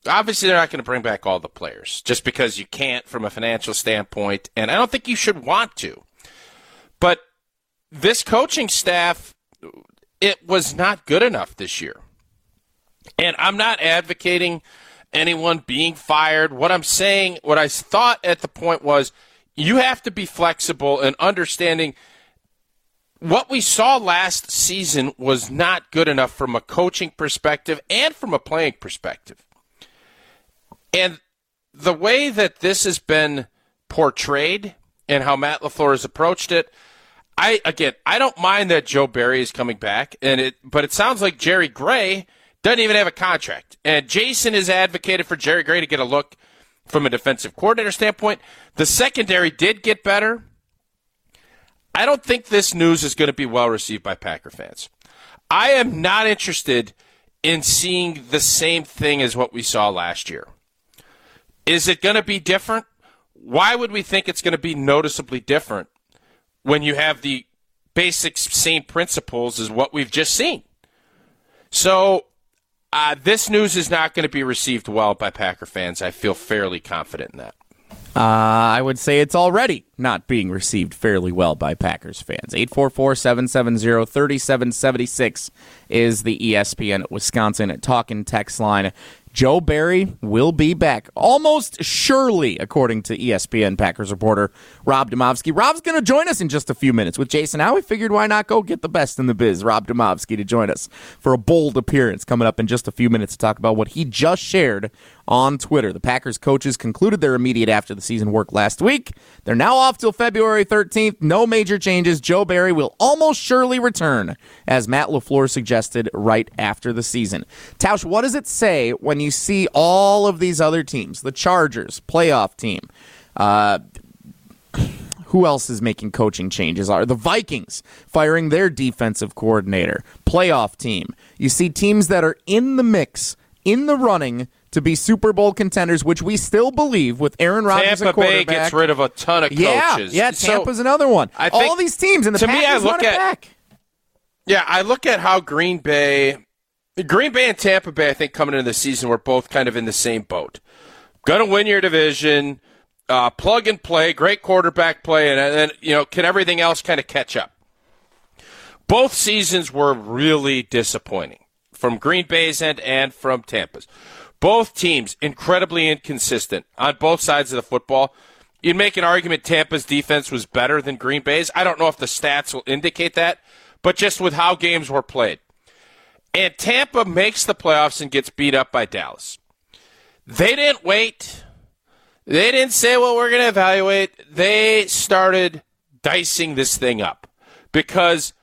Obviously, they're not going to bring back all the players just because you can't from a financial standpoint, and I don't think you should want to. But this coaching staff, it was not good enough this year. And I'm not advocating anyone being fired. What I'm saying, what I thought at the point was, you have to be flexible and understanding what we saw last season was not good enough from a coaching perspective and from a playing perspective. And the way that this has been portrayed and how Matt LaFleur has approached it, I don't mind that Joe Barry is coming back, but it sounds like Jerry Gray doesn't even have a contract. And Jason has advocated for Jerry Gray to get a look from a defensive coordinator standpoint. The secondary did get better. I don't think this news is going to be well received by Packer fans. I am not interested in seeing the same thing as what we saw last year. Is it going to be different? Why would we think it's going to be noticeably different when you have the basic same principles as what we've just seen? So this news is not going to be received well by Packer fans. I feel fairly confident in that. I would say it's already not being received fairly well by Packers fans. 844-770-3776 is the ESPN Wisconsin talking text line. Joe Barry will be back almost surely, according to ESPN Packers reporter Rob Demovsky. Rob's going to join us in just a few minutes with Jason Howe. We figured why not go get the best in the biz, Rob Demovsky, to join us for a bold appearance coming up in just a few minutes to talk about what he just shared on Twitter. The Packers coaches concluded their immediate after-the-season work last week. They're now off till February 13th. No major changes. Joe Barry will almost surely return, as Matt LaFleur suggested right after the season. Tausch, what does it say when you see all of these other teams, the Chargers, playoff team, who else is making coaching changes? Are the Vikings firing their defensive coordinator, playoff team? You see teams that are in the mix, in the running to be Super Bowl contenders, which we still believe with Aaron Rodgers as quarterback. Tampa Bay gets rid of a ton of coaches. Yeah, Tampa's another one. All these teams in the Packers run it back. Yeah, I look at how Green Bay and Tampa Bay, I think, coming into the season, were both kind of in the same boat. Going to win your division, plug and play, great quarterback play, and then can everything else kind of catch up? Both seasons were really disappointing from Green Bay's end and from Tampa's. Both teams incredibly inconsistent on both sides of the football. You'd make an argument Tampa's defense was better than Green Bay's. I don't know if the stats will indicate that, but just with how games were played. And Tampa makes the playoffs and gets beat up by Dallas. They didn't wait. They didn't say, well, we're going to evaluate. They started dicing this thing up because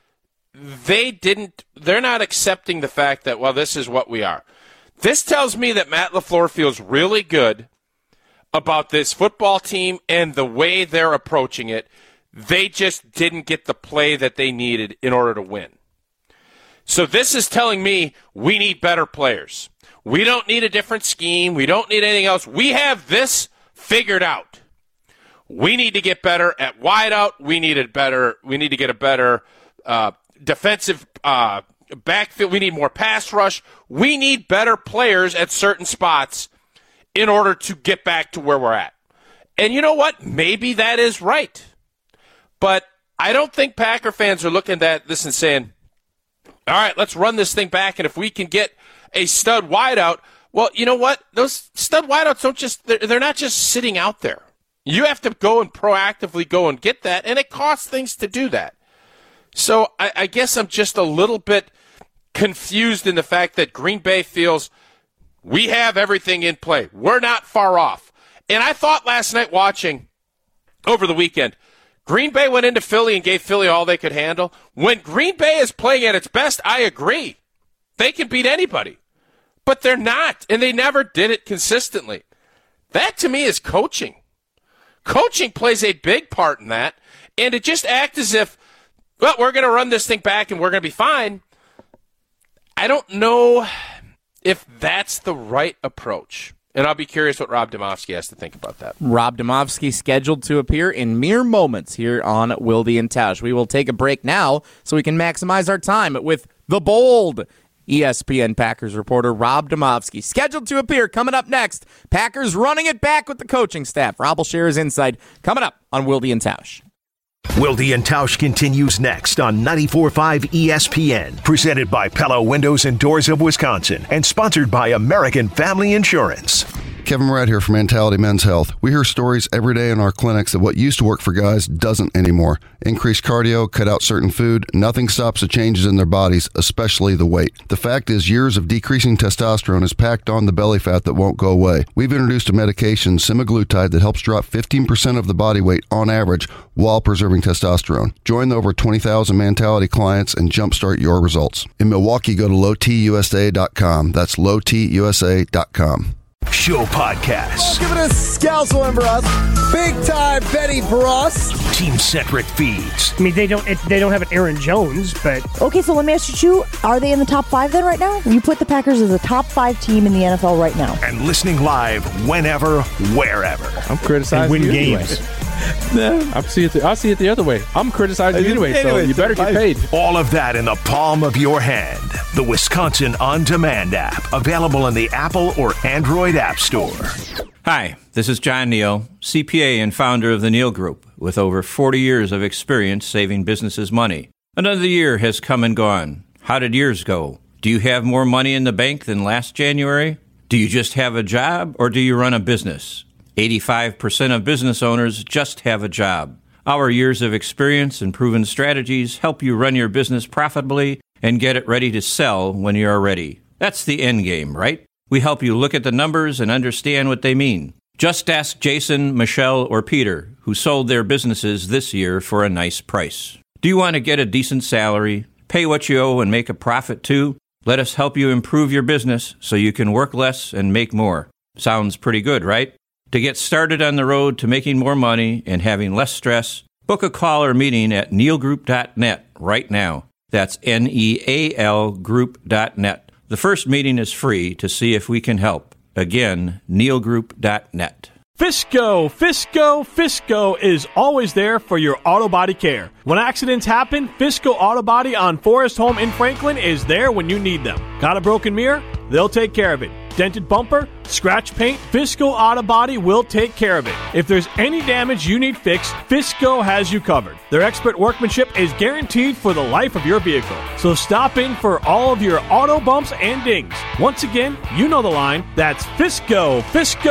they're not accepting the fact that, well, this is what we are. This tells me that Matt LaFleur feels really good about this football team and the way they're approaching it. They just didn't get the play that they needed in order to win. So this is telling me we need better players. We don't need a different scheme. We don't need anything else. We have this figured out. We need to get better at wideout. We need to get a better defensive backfield. We need more pass rush. We need better players at certain spots in order to get back to where we're at. And you know what? Maybe that is right. But I don't think Packer fans are looking at this and saying, all right, let's run this thing back, and if we can get a stud wideout, well, you know what? Those stud wideouts they're not just sitting out there. You have to go and proactively go and get that, and it costs things to do that. So I guess I'm just a little bit confused in the fact that Green Bay feels we have everything in play. We're not far off. And I thought last night watching over the weekend, Green Bay went into Philly and gave Philly all they could handle. When Green Bay is playing at its best, I agree. They can beat anybody. But they're not, and they never did it consistently. That, to me, is coaching. Coaching plays a big part in that, and to just act as if, well, we're going to run this thing back and we're going to be fine, I don't know if that's the right approach. And I'll be curious what Rob Demovsky has to think about that. Rob Demovsky scheduled to appear in mere moments here on Wilde and Tausch. We will take a break now so we can maximize our time with the bold ESPN Packers reporter Rob Demovsky. Scheduled to appear coming up next. Packers running it back with the coaching staff. Rob will share his insight coming up on Wilde and Tausch. Wilde and Tausch continues next on 94.5 ESPN. Presented by Pella Windows and Doors of Wisconsin and sponsored by American Family Insurance. Kevin Murat here for Mentality Men's Health. We hear stories every day in our clinics that what used to work for guys doesn't anymore. Increase cardio, cut out certain food, nothing stops the changes in their bodies, especially the weight. The fact is, years of decreasing testosterone has packed on the belly fat that won't go away. We've introduced a medication, semaglutide, that helps drop 15% of the body weight on average while preserving testosterone. Join the over 20,000 Mentality clients and jumpstart your results. In Milwaukee, go to lowtusa.com. That's lowtusa.com. Show podcasts. Give it a scousel for us. Big time Betty for us. Team-centric feeds. I mean, they don't have an Aaron Jones, but... Okay, so let me ask you, are they in the top 5 then right now? You put the Packers as a top 5 team in the NFL right now. And listening live whenever, wherever. I'm criticizing and win you games. Anyway. No, I see it the other way. I'm criticizing you anyway, so you better get paid. All of that in the palm of your hand. The Wisconsin On Demand app, available in the Apple or Android App Store. Hi, this is John Neal, CPA and founder of the Neal Group, with over 40 years of experience saving businesses money. Another year has come and gone. How did yours go? Do you have more money in the bank than last January? Do you just have a job, or do you run a business? 85% of business owners just have a job. Our years of experience and proven strategies help you run your business profitably and get it ready to sell when you are ready. That's the end game, right? We help you look at the numbers and understand what they mean. Just ask Jason, Michelle, or Peter, who sold their businesses this year for a nice price. Do you want to get a decent salary, pay what you owe, and make a profit too? Let us help you improve your business so you can work less and make more. Sounds pretty good, right? To get started on the road to making more money and having less stress, book a call or meeting at nealgroup.net right now. That's NEAL group.net. The first meeting is free to see if we can help. Again, nealgroup.net. Fisco is always there for your auto body care. When accidents happen, Fisco Auto Body on Forest Home in Franklin is there when you need them. Got a broken mirror? They'll take care of it. Dented bumper? Scratch paint? Fisco Auto Body will take care of it. If there's any damage you need fixed, Fisco has you covered. Their expert workmanship is guaranteed for the life of your vehicle. So stop in for all of your auto bumps and dings. Once again, you know the line. That's Fisco.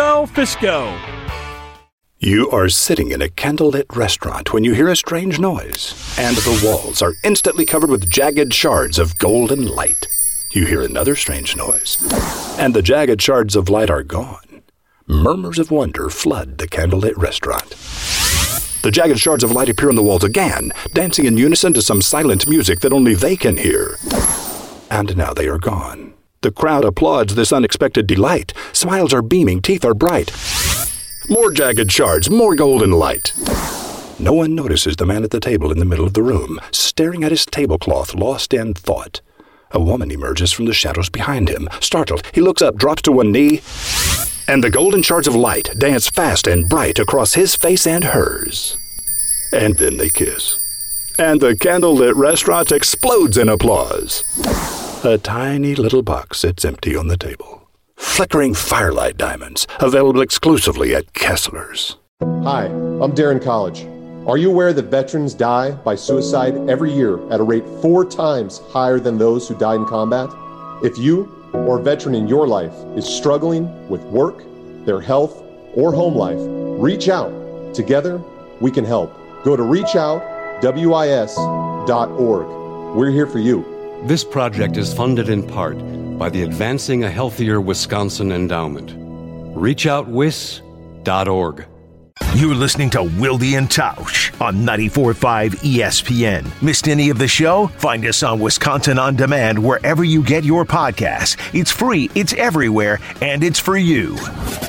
You are sitting in a candlelit restaurant when you hear a strange noise, and the walls are instantly covered with jagged shards of golden light. You hear another strange noise, and the jagged shards of light are gone. Murmurs of wonder flood the candlelit restaurant. The jagged shards of light appear on the walls again, dancing in unison to some silent music that only they can hear. And now they are gone. The crowd applauds this unexpected delight. Smiles are beaming, teeth are bright. More jagged shards, more golden light. No one notices the man at the table in the middle of the room, staring at his tablecloth, lost in thought. A woman emerges from the shadows behind him. Startled, he looks up, drops to one knee, and the golden shards of light dance fast and bright across his face and hers. And then they kiss. And the candlelit restaurant explodes in applause. A tiny little box sits empty on the table. Flickering firelight diamonds, available exclusively at Kessler's. Hi, I'm Darren College. Are you aware that veterans die by suicide every year at a rate 4 times higher than those who died in combat? If you or a veteran in your life is struggling with work, their health, or home life, reach out. Together, we can help. Go to reachoutwis.org. We're here for you. This project is funded in part by the Advancing a Healthier Wisconsin Endowment. reachoutwis.org. You're listening to Wilde and Tausch on 94.5 ESPN. Missed any of the show? Find us on Wisconsin On Demand wherever you get your podcasts. It's free, it's everywhere, and it's for you.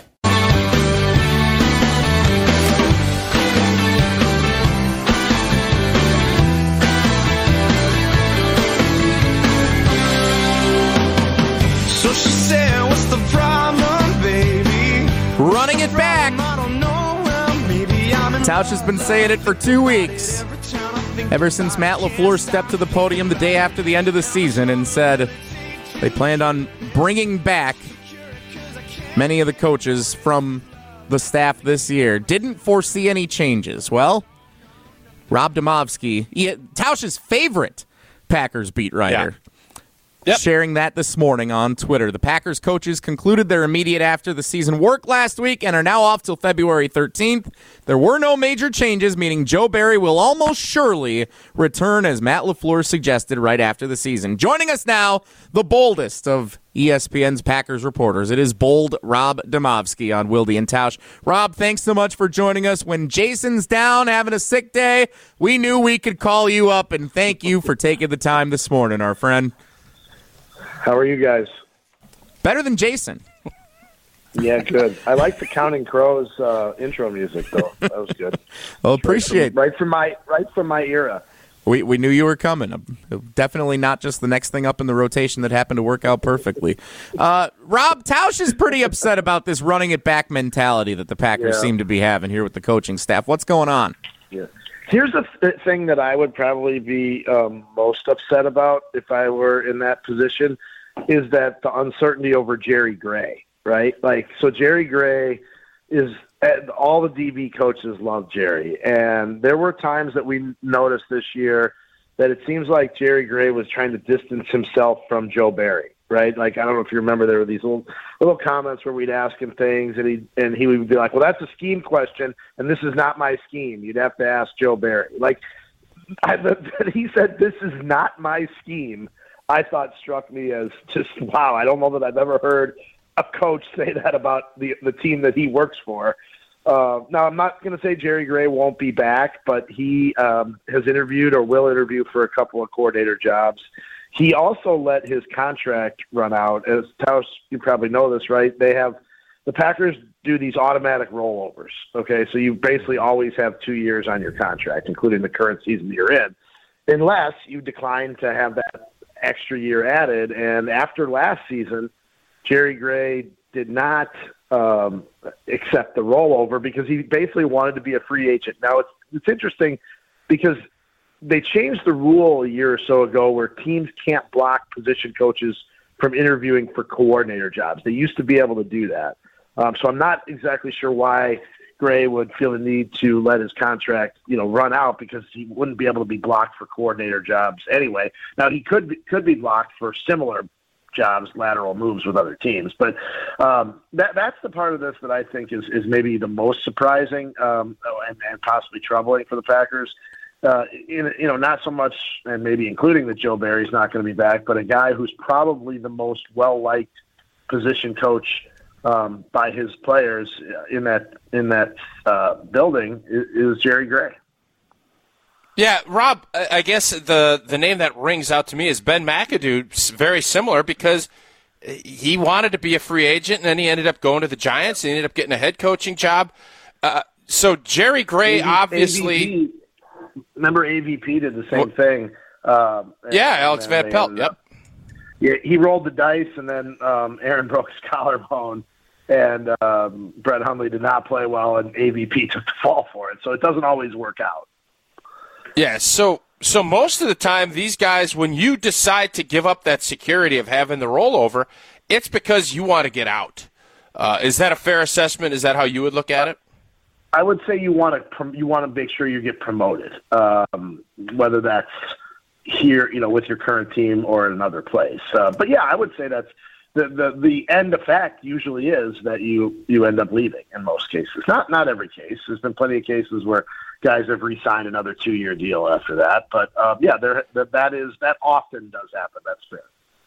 So she said, what's the problem, baby? Running it back. Tausch has been saying it for 2 weeks. Ever since Matt LaFleur stepped to the podium the day after the end of the season and said, They planned on bringing back many of the coaches from the staff this year. Didn't foresee any changes. Well, Rob Demovsky, Tausch's favorite Packers beat writer, sharing that this morning on Twitter. The Packers coaches concluded their immediate after-the-season work last week and are now off till February 13th. There were no major changes, meaning Joe Barry will almost surely return, as Matt LaFleur suggested, right after the season. Joining us now, the boldest of ESPN's Packers reporters. It is bold Rob Demovsky on Wilde and Tausch. Rob, thanks so much for joining us. When Jason's down, having a sick day, we knew we could call you up, and thank you for taking the time this morning, our friend. How are you guys? Better than Jason. Yeah, good. I like the Counting Crows intro music, though. That was good. Well, appreciate right from my era. We knew you were coming. Definitely not just the next thing up in the rotation that happened to work out perfectly. Rob, Tausch is pretty upset about this running it back mentality that the Packers seem to be having here with the coaching staff. What's going on? Yeah. Here's the thing that I would probably be most upset about if I were in that position is that the uncertainty over Jerry Gray, right? Like, so Jerry Gray is all the DB coaches love Jerry. And there were times that we noticed this year that it seems like Jerry Gray was trying to distance himself from Joe Barry, right? Like, I don't know if you remember, there were these little comments where we'd ask him things and he would be like, well, that's a scheme question, and this is not my scheme. You'd have to ask Joe Barry. Like, he said, this is not my scheme, I thought struck me as just, wow, I don't know that I've ever heard a coach say that about the team that he works for. Now, I'm not going to say Jerry Gray won't be back, but he has interviewed or will interview for a couple of coordinator jobs. He also let his contract run out. As Tausch, you probably know this, right? The Packers do these automatic rollovers, okay? So you basically always have 2 years on your contract, including the current season that you're in, unless you decline to have that extra year added. And after last season, Jerry Gray did not accept the rollover because he basically wanted to be a free agent. Now, it's interesting because they changed the rule a year or so ago where teams can't block position coaches from interviewing for coordinator jobs. They used to be able to do that. So I'm not exactly sure why Gray would feel the need to let his contract, run out, because he wouldn't be able to be blocked for coordinator jobs anyway. Now, he could be blocked for similar jobs, lateral moves with other teams. But that's the part of this that I think is maybe the most surprising and possibly troubling for the Packers. Not so much, and maybe including that Joe Barry's not going to be back, but a guy who's probably the most well-liked position coach by his players in that building is Jerry Gray. Yeah, Rob, I guess the name that rings out to me is Ben McAdoo, very similar, because he wanted to be a free agent, and then he ended up going to the Giants. He ended up getting a head coaching job. So Jerry Gray obviously... Remember AVP did the same thing. Alex Van Pelt, yep. Yeah, he rolled the dice, and then Aaron broke his collarbone, and Brett Hundley did not play well, and AVP took the fall for it. So it doesn't always work out. Yeah, so most of the time, these guys, when you decide to give up that security of having the rollover, it's because you want to get out. Is that a fair assessment? Is that how you would look at it? I would say you want to make sure you get promoted, whether that's here, with your current team or in another place. But yeah, I would say that's the end effect usually is that you end up leaving in most cases. Not every case. There's been plenty of cases where guys have re-signed another 2-year deal after that. But that often does happen. That's fair.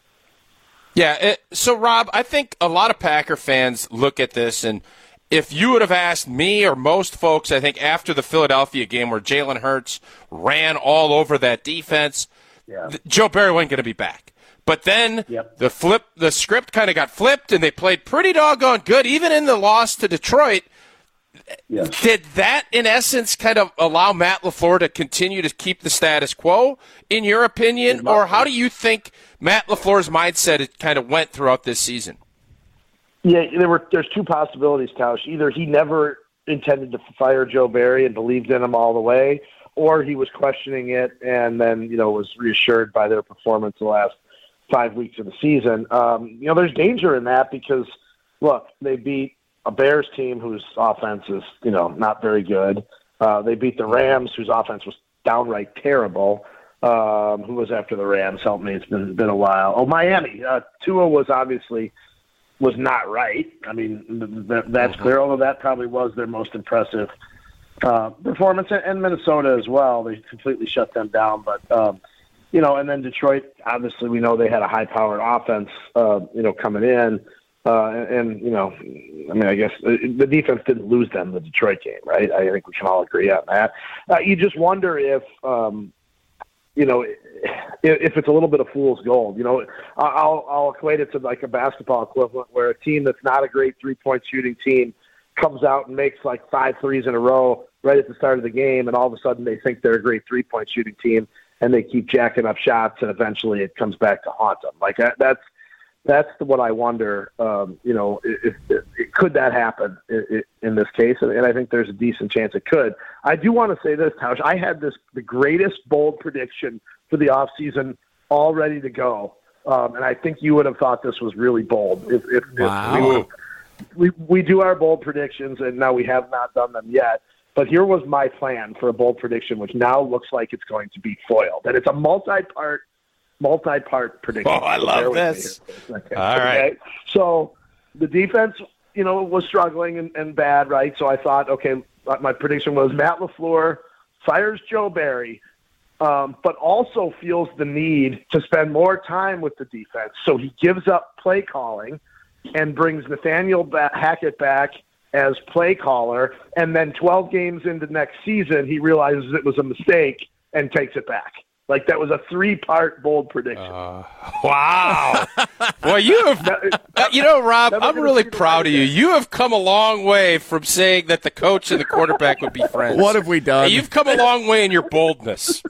Yeah. So Rob, I think a lot of Packer fans look at this, and if you would have asked me or most folks, I think after the Philadelphia game where Jalen Hurts ran all over that defense, Joe Barry wasn't going to be back. But then the script kind of got flipped, and they played pretty doggone good, even in the loss to Detroit. Yeah. Did that, in essence, kind of allow Matt LaFleur to continue to keep the status quo, in your opinion? Or how do you think Matt LaFleur's mindset kind of went throughout this season? Yeah, there's two possibilities, Tausch. Either he never intended to fire Joe Barry and believed in him all the way, or he was questioning it and then, was reassured by their performance the last 5 weeks of the season. There's danger in that because, look, they beat a Bears team whose offense is, not very good. They beat the Rams, whose offense was downright terrible. Who was after the Rams? Help me. It's been a while. Oh, Miami. Tua was not right. I mean, that's clear, although that probably was their most impressive performance. And Minnesota as well. They completely shut them down. But, and then Detroit, obviously we know they had a high-powered offense, coming in. I guess the defense didn't lose them the Detroit game, right? I think we can all agree on that. You just wonder if it's a little bit of fool's gold. I'll equate it to like a basketball equivalent where a team that's not a great three-point shooting team comes out and makes like 5 threes in a row right at the start of the game, and all of a sudden they think they're a great three-point shooting team, and they keep jacking up shots, and eventually it comes back to haunt them. Like that's what I wonder. If could that happen in this case? And I think there's a decent chance it could. I do want to say this, Tausch. I had the greatest bold prediction for the offseason all ready to go, and I think you would have thought this was really bold. If we do our bold predictions, and now we have not done them yet. But here was my plan for a bold prediction, which now looks like it's going to be foiled. And it's a multi-part prediction. Oh, I love this. All right. So the defense, was struggling and bad, right? So I thought, okay, my prediction was Matt LaFleur fires Joe Barry, but also feels the need to spend more time with the defense. So he gives up play calling and brings Nathaniel Hackett back as play caller. And then 12 games into next season, he realizes it was a mistake and takes it back. Like, that was a 3-part bold prediction. Wow. Well, you have, Rob, I'm really proud of you. You have come a long way from saying that the coach and the quarterback would be friends. What have we done? You've come a long way in your boldness.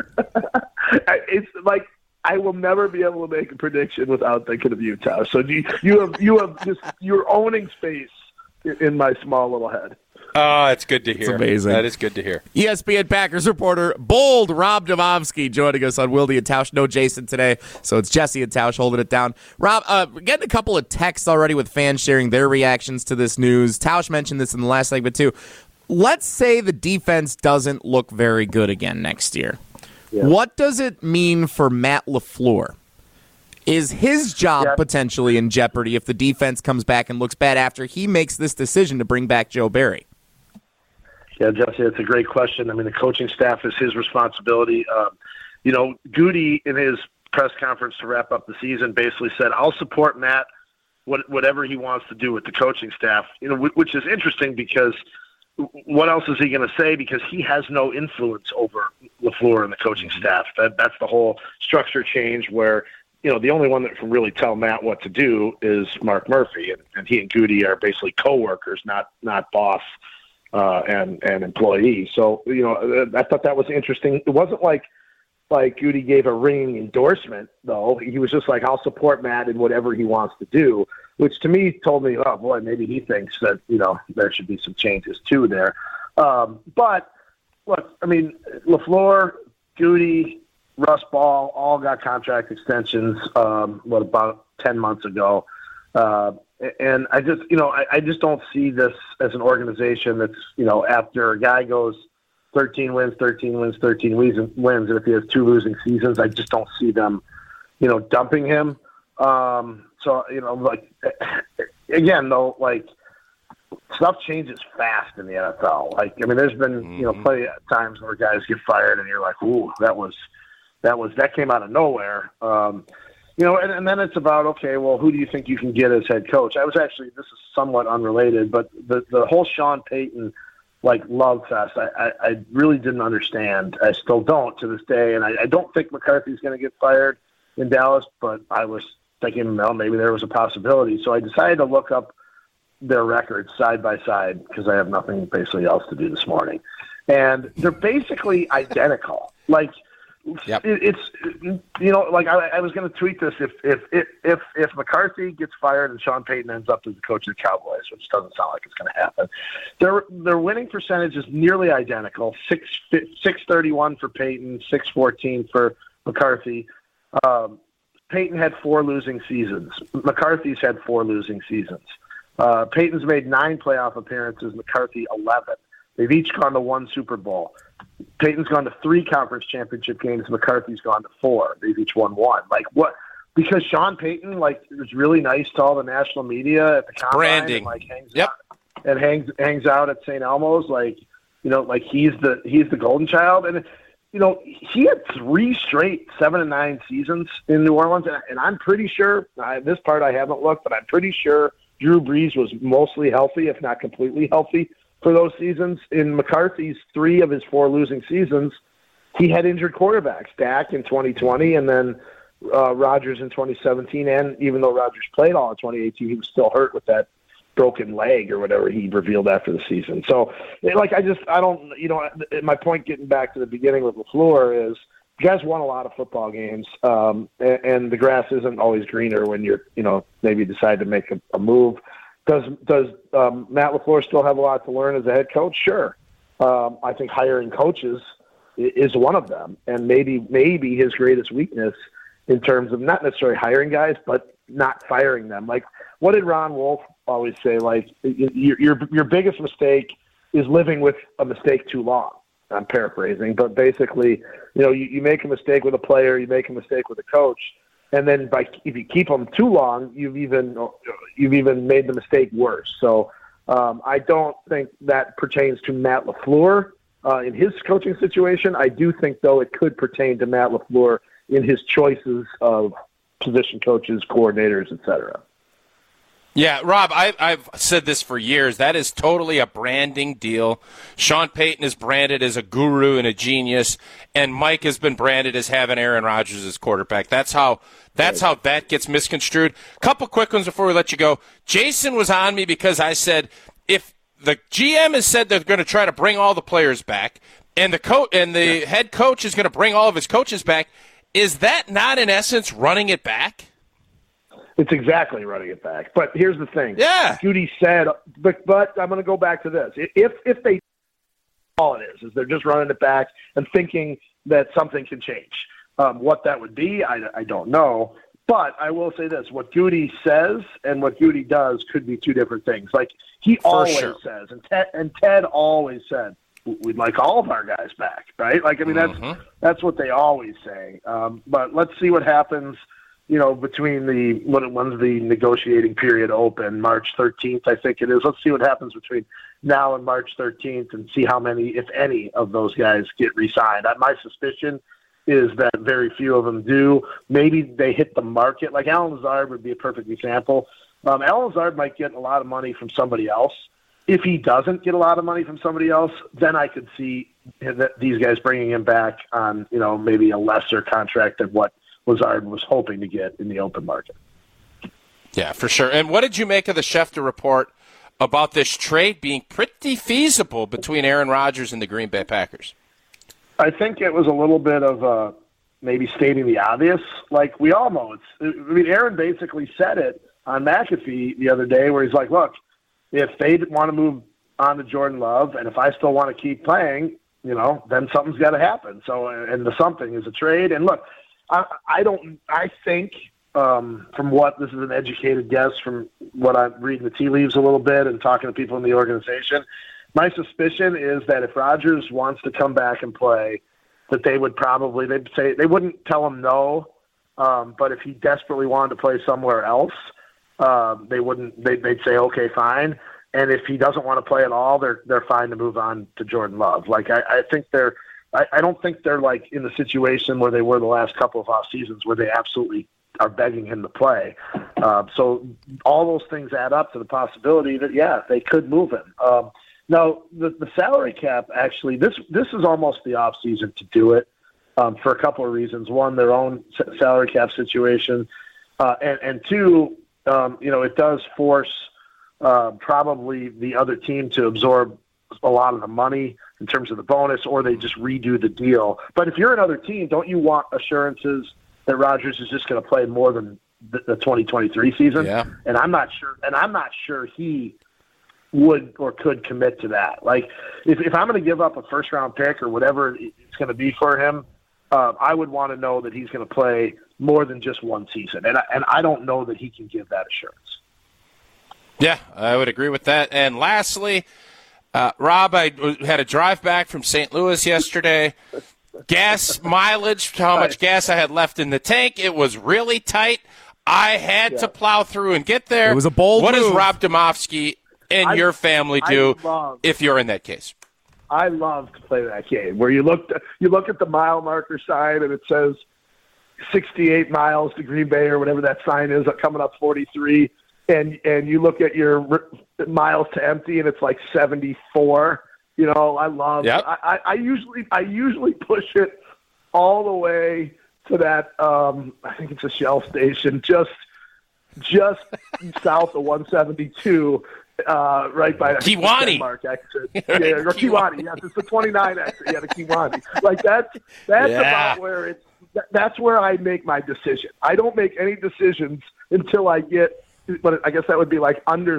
It's like, I will never be able to make a prediction without thinking of Utah. So you have just, you're owning space in my small little head. Oh, it's good to hear. It's amazing. That is good to hear. ESPN Packers reporter, bold Rob Demovsky, joining us on Wilde and Tausch. No Jason today, so it's Jesse and Tausch holding it down. Rob, we're getting a couple of texts already with fans sharing their reactions to this news. Tausch mentioned this in the last segment, too. Let's say the defense doesn't look very good again next year. Yeah. What does it mean for Matt LaFleur? Is his job potentially in jeopardy if the defense comes back and looks bad after he makes this decision to bring back Joe Barry? Yeah, Jesse, it's a great question. I mean, the coaching staff is his responsibility. Goody, in his press conference to wrap up the season, basically said, I'll support Matt whatever he wants to do with the coaching staff, which is interesting because what else is he going to say? Because he has no influence over LaFleur and the coaching staff. That's the whole structure change where, the only one that can really tell Matt what to do is Mark Murphy, and he and Goody are basically coworkers, not boss and employee. So, I thought that was interesting. It wasn't like Goody gave a ringing endorsement, though. He was just like, I'll support Matt in whatever he wants to do, which to me told me, oh, boy, maybe he thinks that, there should be some changes, too, there. But, look, I mean, LaFleur, Goody, Russ Ball all got contract extensions, about 10 months ago. And I just, I just don't see this as an organization that's, after a guy goes 13 wins, and if he has 2 losing seasons, I just don't see them, dumping him. Again, though, stuff changes fast in the NFL. There's been, plenty of times where guys get fired and you're like, ooh, that came out of nowhere. And then it's about, okay, well, who do you think you can get as head coach? This is somewhat unrelated, but the whole Sean Payton, love fest, I really didn't understand. I still don't to this day. And I don't think McCarthy's going to get fired in Dallas, but I was thinking, well, maybe there was a possibility. So I decided to look up their records side by side because I have nothing basically else to do this morning. And they're basically identical. Yep. It's I was going to tweet this if McCarthy gets fired and Sean Payton ends up as the coach of the Cowboys, which doesn't sound like it's going to happen. Their winning percentage is nearly identical: 631 for Payton, 614 for McCarthy. Peyton had 4 losing seasons. McCarthy's had 4 losing seasons. Peyton's made 9 playoff appearances, McCarthy 11. They've each gone to 1 Super Bowl. Peyton's gone to 3 conference championship games. McCarthy's gone to 4. They've each won 1. Like, what? Because Sean Payton, like, was really nice to all the national media at the combine. Branding. And, like, hangs out at St. Elmo's, like, you know, like he's the golden child. And, you know, he had 3 straight 7-9 seasons in New Orleans. And I'm pretty sure, this part I haven't looked, but I'm pretty sure Drew Brees was mostly healthy, if not completely healthy, for those seasons. In McCarthy's 3 of his 4 losing seasons, he had injured quarterbacks, Dak in 2020 and then Rodgers in 2017. And even though Rodgers played all in 2018, he was still hurt with that broken leg or whatever he revealed after the season. So, like, I don't, you know, my point getting back to the beginning with LaFleur is you guys won a lot of football games, and the grass isn't always greener when you're, you know, maybe decide to make a move. Does Matt LaFleur still have a lot to learn as a head coach? Sure. I think hiring coaches is one of them, and maybe his greatest weakness in terms of not necessarily hiring guys, but not firing them. Like, what did Ron Wolf always say? Like, your biggest mistake is living with a mistake too long. I'm paraphrasing, but basically, you know, you make a mistake with a player, you make a mistake with a coach, and then if you keep them too long, you've even made the mistake worse. So I don't think that pertains to Matt LaFleur in his coaching situation. I do think, though, it could pertain to Matt LaFleur in his choices of position coaches, coordinators, etc. Yeah, Rob, I've said this for years. That is totally a branding deal. Sean Payton is branded as a guru and a genius, and Mike has been branded as having Aaron Rodgers as quarterback. That's how that gets misconstrued. Couple quick ones before we let you go. Jason was on me because I said if the GM has said they're going to try to bring all the players back, and the head coach is going to bring all of his coaches back, is that not in essence running it back? It's exactly running it back. But here's the thing. Yeah. Goody said, but I'm going to go back to this. If they, all it is they're just running it back and thinking that something can change. What that would be, I don't know. But I will say this. What Goody says and what Goody does could be 2 different things. Like, he always says, and Ted always said, we'd like all of our guys back, right? Like, I mean, that's what they always say. But let's see what happens, you know, between when's the negotiating period open, March 13th, I think it is. Let's see what happens between now and March 13th and see how many, if any, of those guys get re-signed. My suspicion is that very few of them do. Maybe they hit the market. Like, Allen Lazard would be a perfect example. Allen Lazard might get a lot of money from somebody else. If he doesn't get a lot of money from somebody else, then I could see these guys bringing him back on, you know, maybe a lesser contract than what Lazard was hoping to get in the open market. Yeah, for sure. And what did you make of the Schefter report about this trade being pretty feasible between Aaron Rodgers and the Green Bay Packers? I think it was a little bit of maybe stating the obvious. Like, we all know Aaron basically said it on McAfee the other day where he's like, look, if they want to move on to Jordan Love and if I still want to keep playing, you know, then something's got to happen. So, and the something is a trade. And look, I think from what, this is an educated guess from what I'm reading the tea leaves a little bit and talking to people in the organization, my suspicion is that if Rodgers wants to come back and play, that they'd say, they wouldn't tell him no, but if he desperately wanted to play somewhere else, they'd say, okay, fine. And if he doesn't want to play at all, they're fine to move on to Jordan Love. Like, I think I don't think they're like in the situation where they were the last couple of off seasons where they absolutely are begging him to play. So all those things add up to the possibility that, yeah, they could move him. Now, the salary cap, actually, this is almost the off season to do it for a couple of reasons. One, their own salary cap situation, and two, you know, it does force probably the other team to absorb a lot of the money in terms of the bonus, or they just redo the deal. But if you're another team, don't you want assurances that Rodgers is just going to play more than the 2023 season? Yeah. And I'm not sure he would or could commit to that. Like, if I'm going to give up a first round pick or whatever it's going to be for him, I would want to know that he's going to play more than just one season. And I don't know that he can give that assurance. Yeah, I would agree with that. And lastly, Rob, I had a drive back from St. Louis yesterday. Gas mileage, how much gas I had left in the tank. It was really tight. I had to plow through and get there. It was a bold What move. does Rob Domofsky and your family do if you're in that case? I love to play that game where you look at the mile marker sign and it says 68 miles to Green Bay or whatever that sign is, coming up 43, and you look at your miles to empty and it's like 74. You know, I love. Yep. I usually push it all the way to that. I think it's a Shell station just south of 172. Right by the Kiwani mark exit. Yeah, or Kiwani. Yes, it's the 29 exit. Yeah, the Kiwani. Like that's about where it's. That's where I make my decision. I don't make any decisions until I get. But I guess that would be like under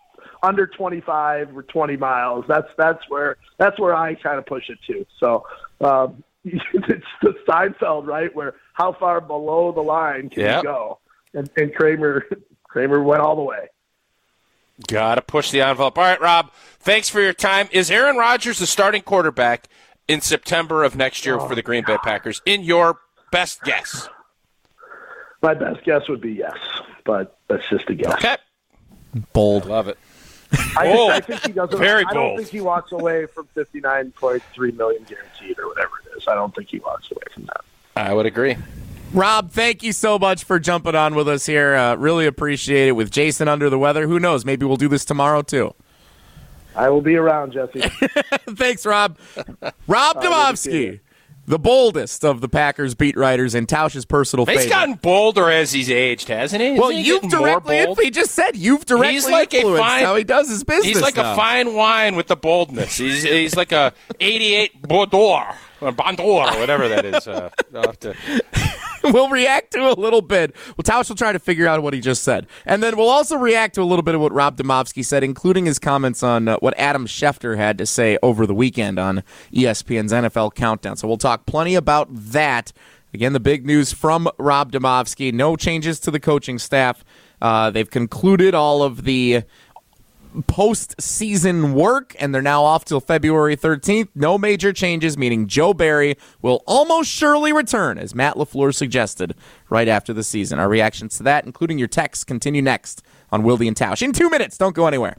25 or 20 miles. That's where I kind of push it to. So it's the Seinfeld, right? Where how far below the line can you go? And Kramer went all the way. Got to push the envelope. All right, Rob, thanks for your time. Is Aaron Rodgers the starting quarterback in September of next year for the Green Bay Packers, in your best guess? My best guess would be yes, but that's just a guess. Okay. Bold. Love it. I think he doesn't. Very I don't bold. think he walks away from $59.3 million guaranteed or whatever it is. I don't think he walks away from that. I would agree. Rob, thank you so much for jumping on with us here. Really appreciate it. With Jason under the weather, who knows? Maybe we'll do this tomorrow, too. I will be around, Jesse. Thanks, Rob. Rob Domofsky, the boldest of the Packers beat writers and Tausch's personal favorite. He's gotten bolder as he's aged, hasn't he? Well, Isn't he you've getting more directly, bold? he just said you've directly influenced how he does his business. He's like now. a fine wine with the boldness. He's like a 88 Bordeaux or Bondor or whatever that is. I'll have to... We'll react to a little bit. Well, Tausch will try to figure out what he just said. And then we'll also react to a little bit of what Rob Domofsky said, including his comments on what Adam Schefter had to say over the weekend on ESPN's NFL Countdown. So we'll talk plenty about that. Again, the big news from Rob Domofsky, no changes to the coaching staff. They've concluded all of the postseason work, and they're now off till February 13th. No major changes, meaning Joe Barry will almost surely return, as Matt LaFleur suggested, right after the season. Our reactions to that, including your texts, continue next on Wilde and Tausch. In 2 minutes, don't go anywhere.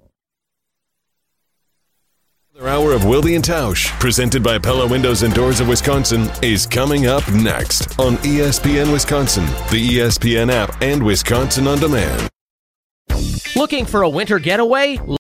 Another hour of Wilde and Tausch, presented by Pella Windows and Doors of Wisconsin, is coming up next on ESPN Wisconsin, the ESPN app, and Wisconsin On Demand. Looking for a winter getaway?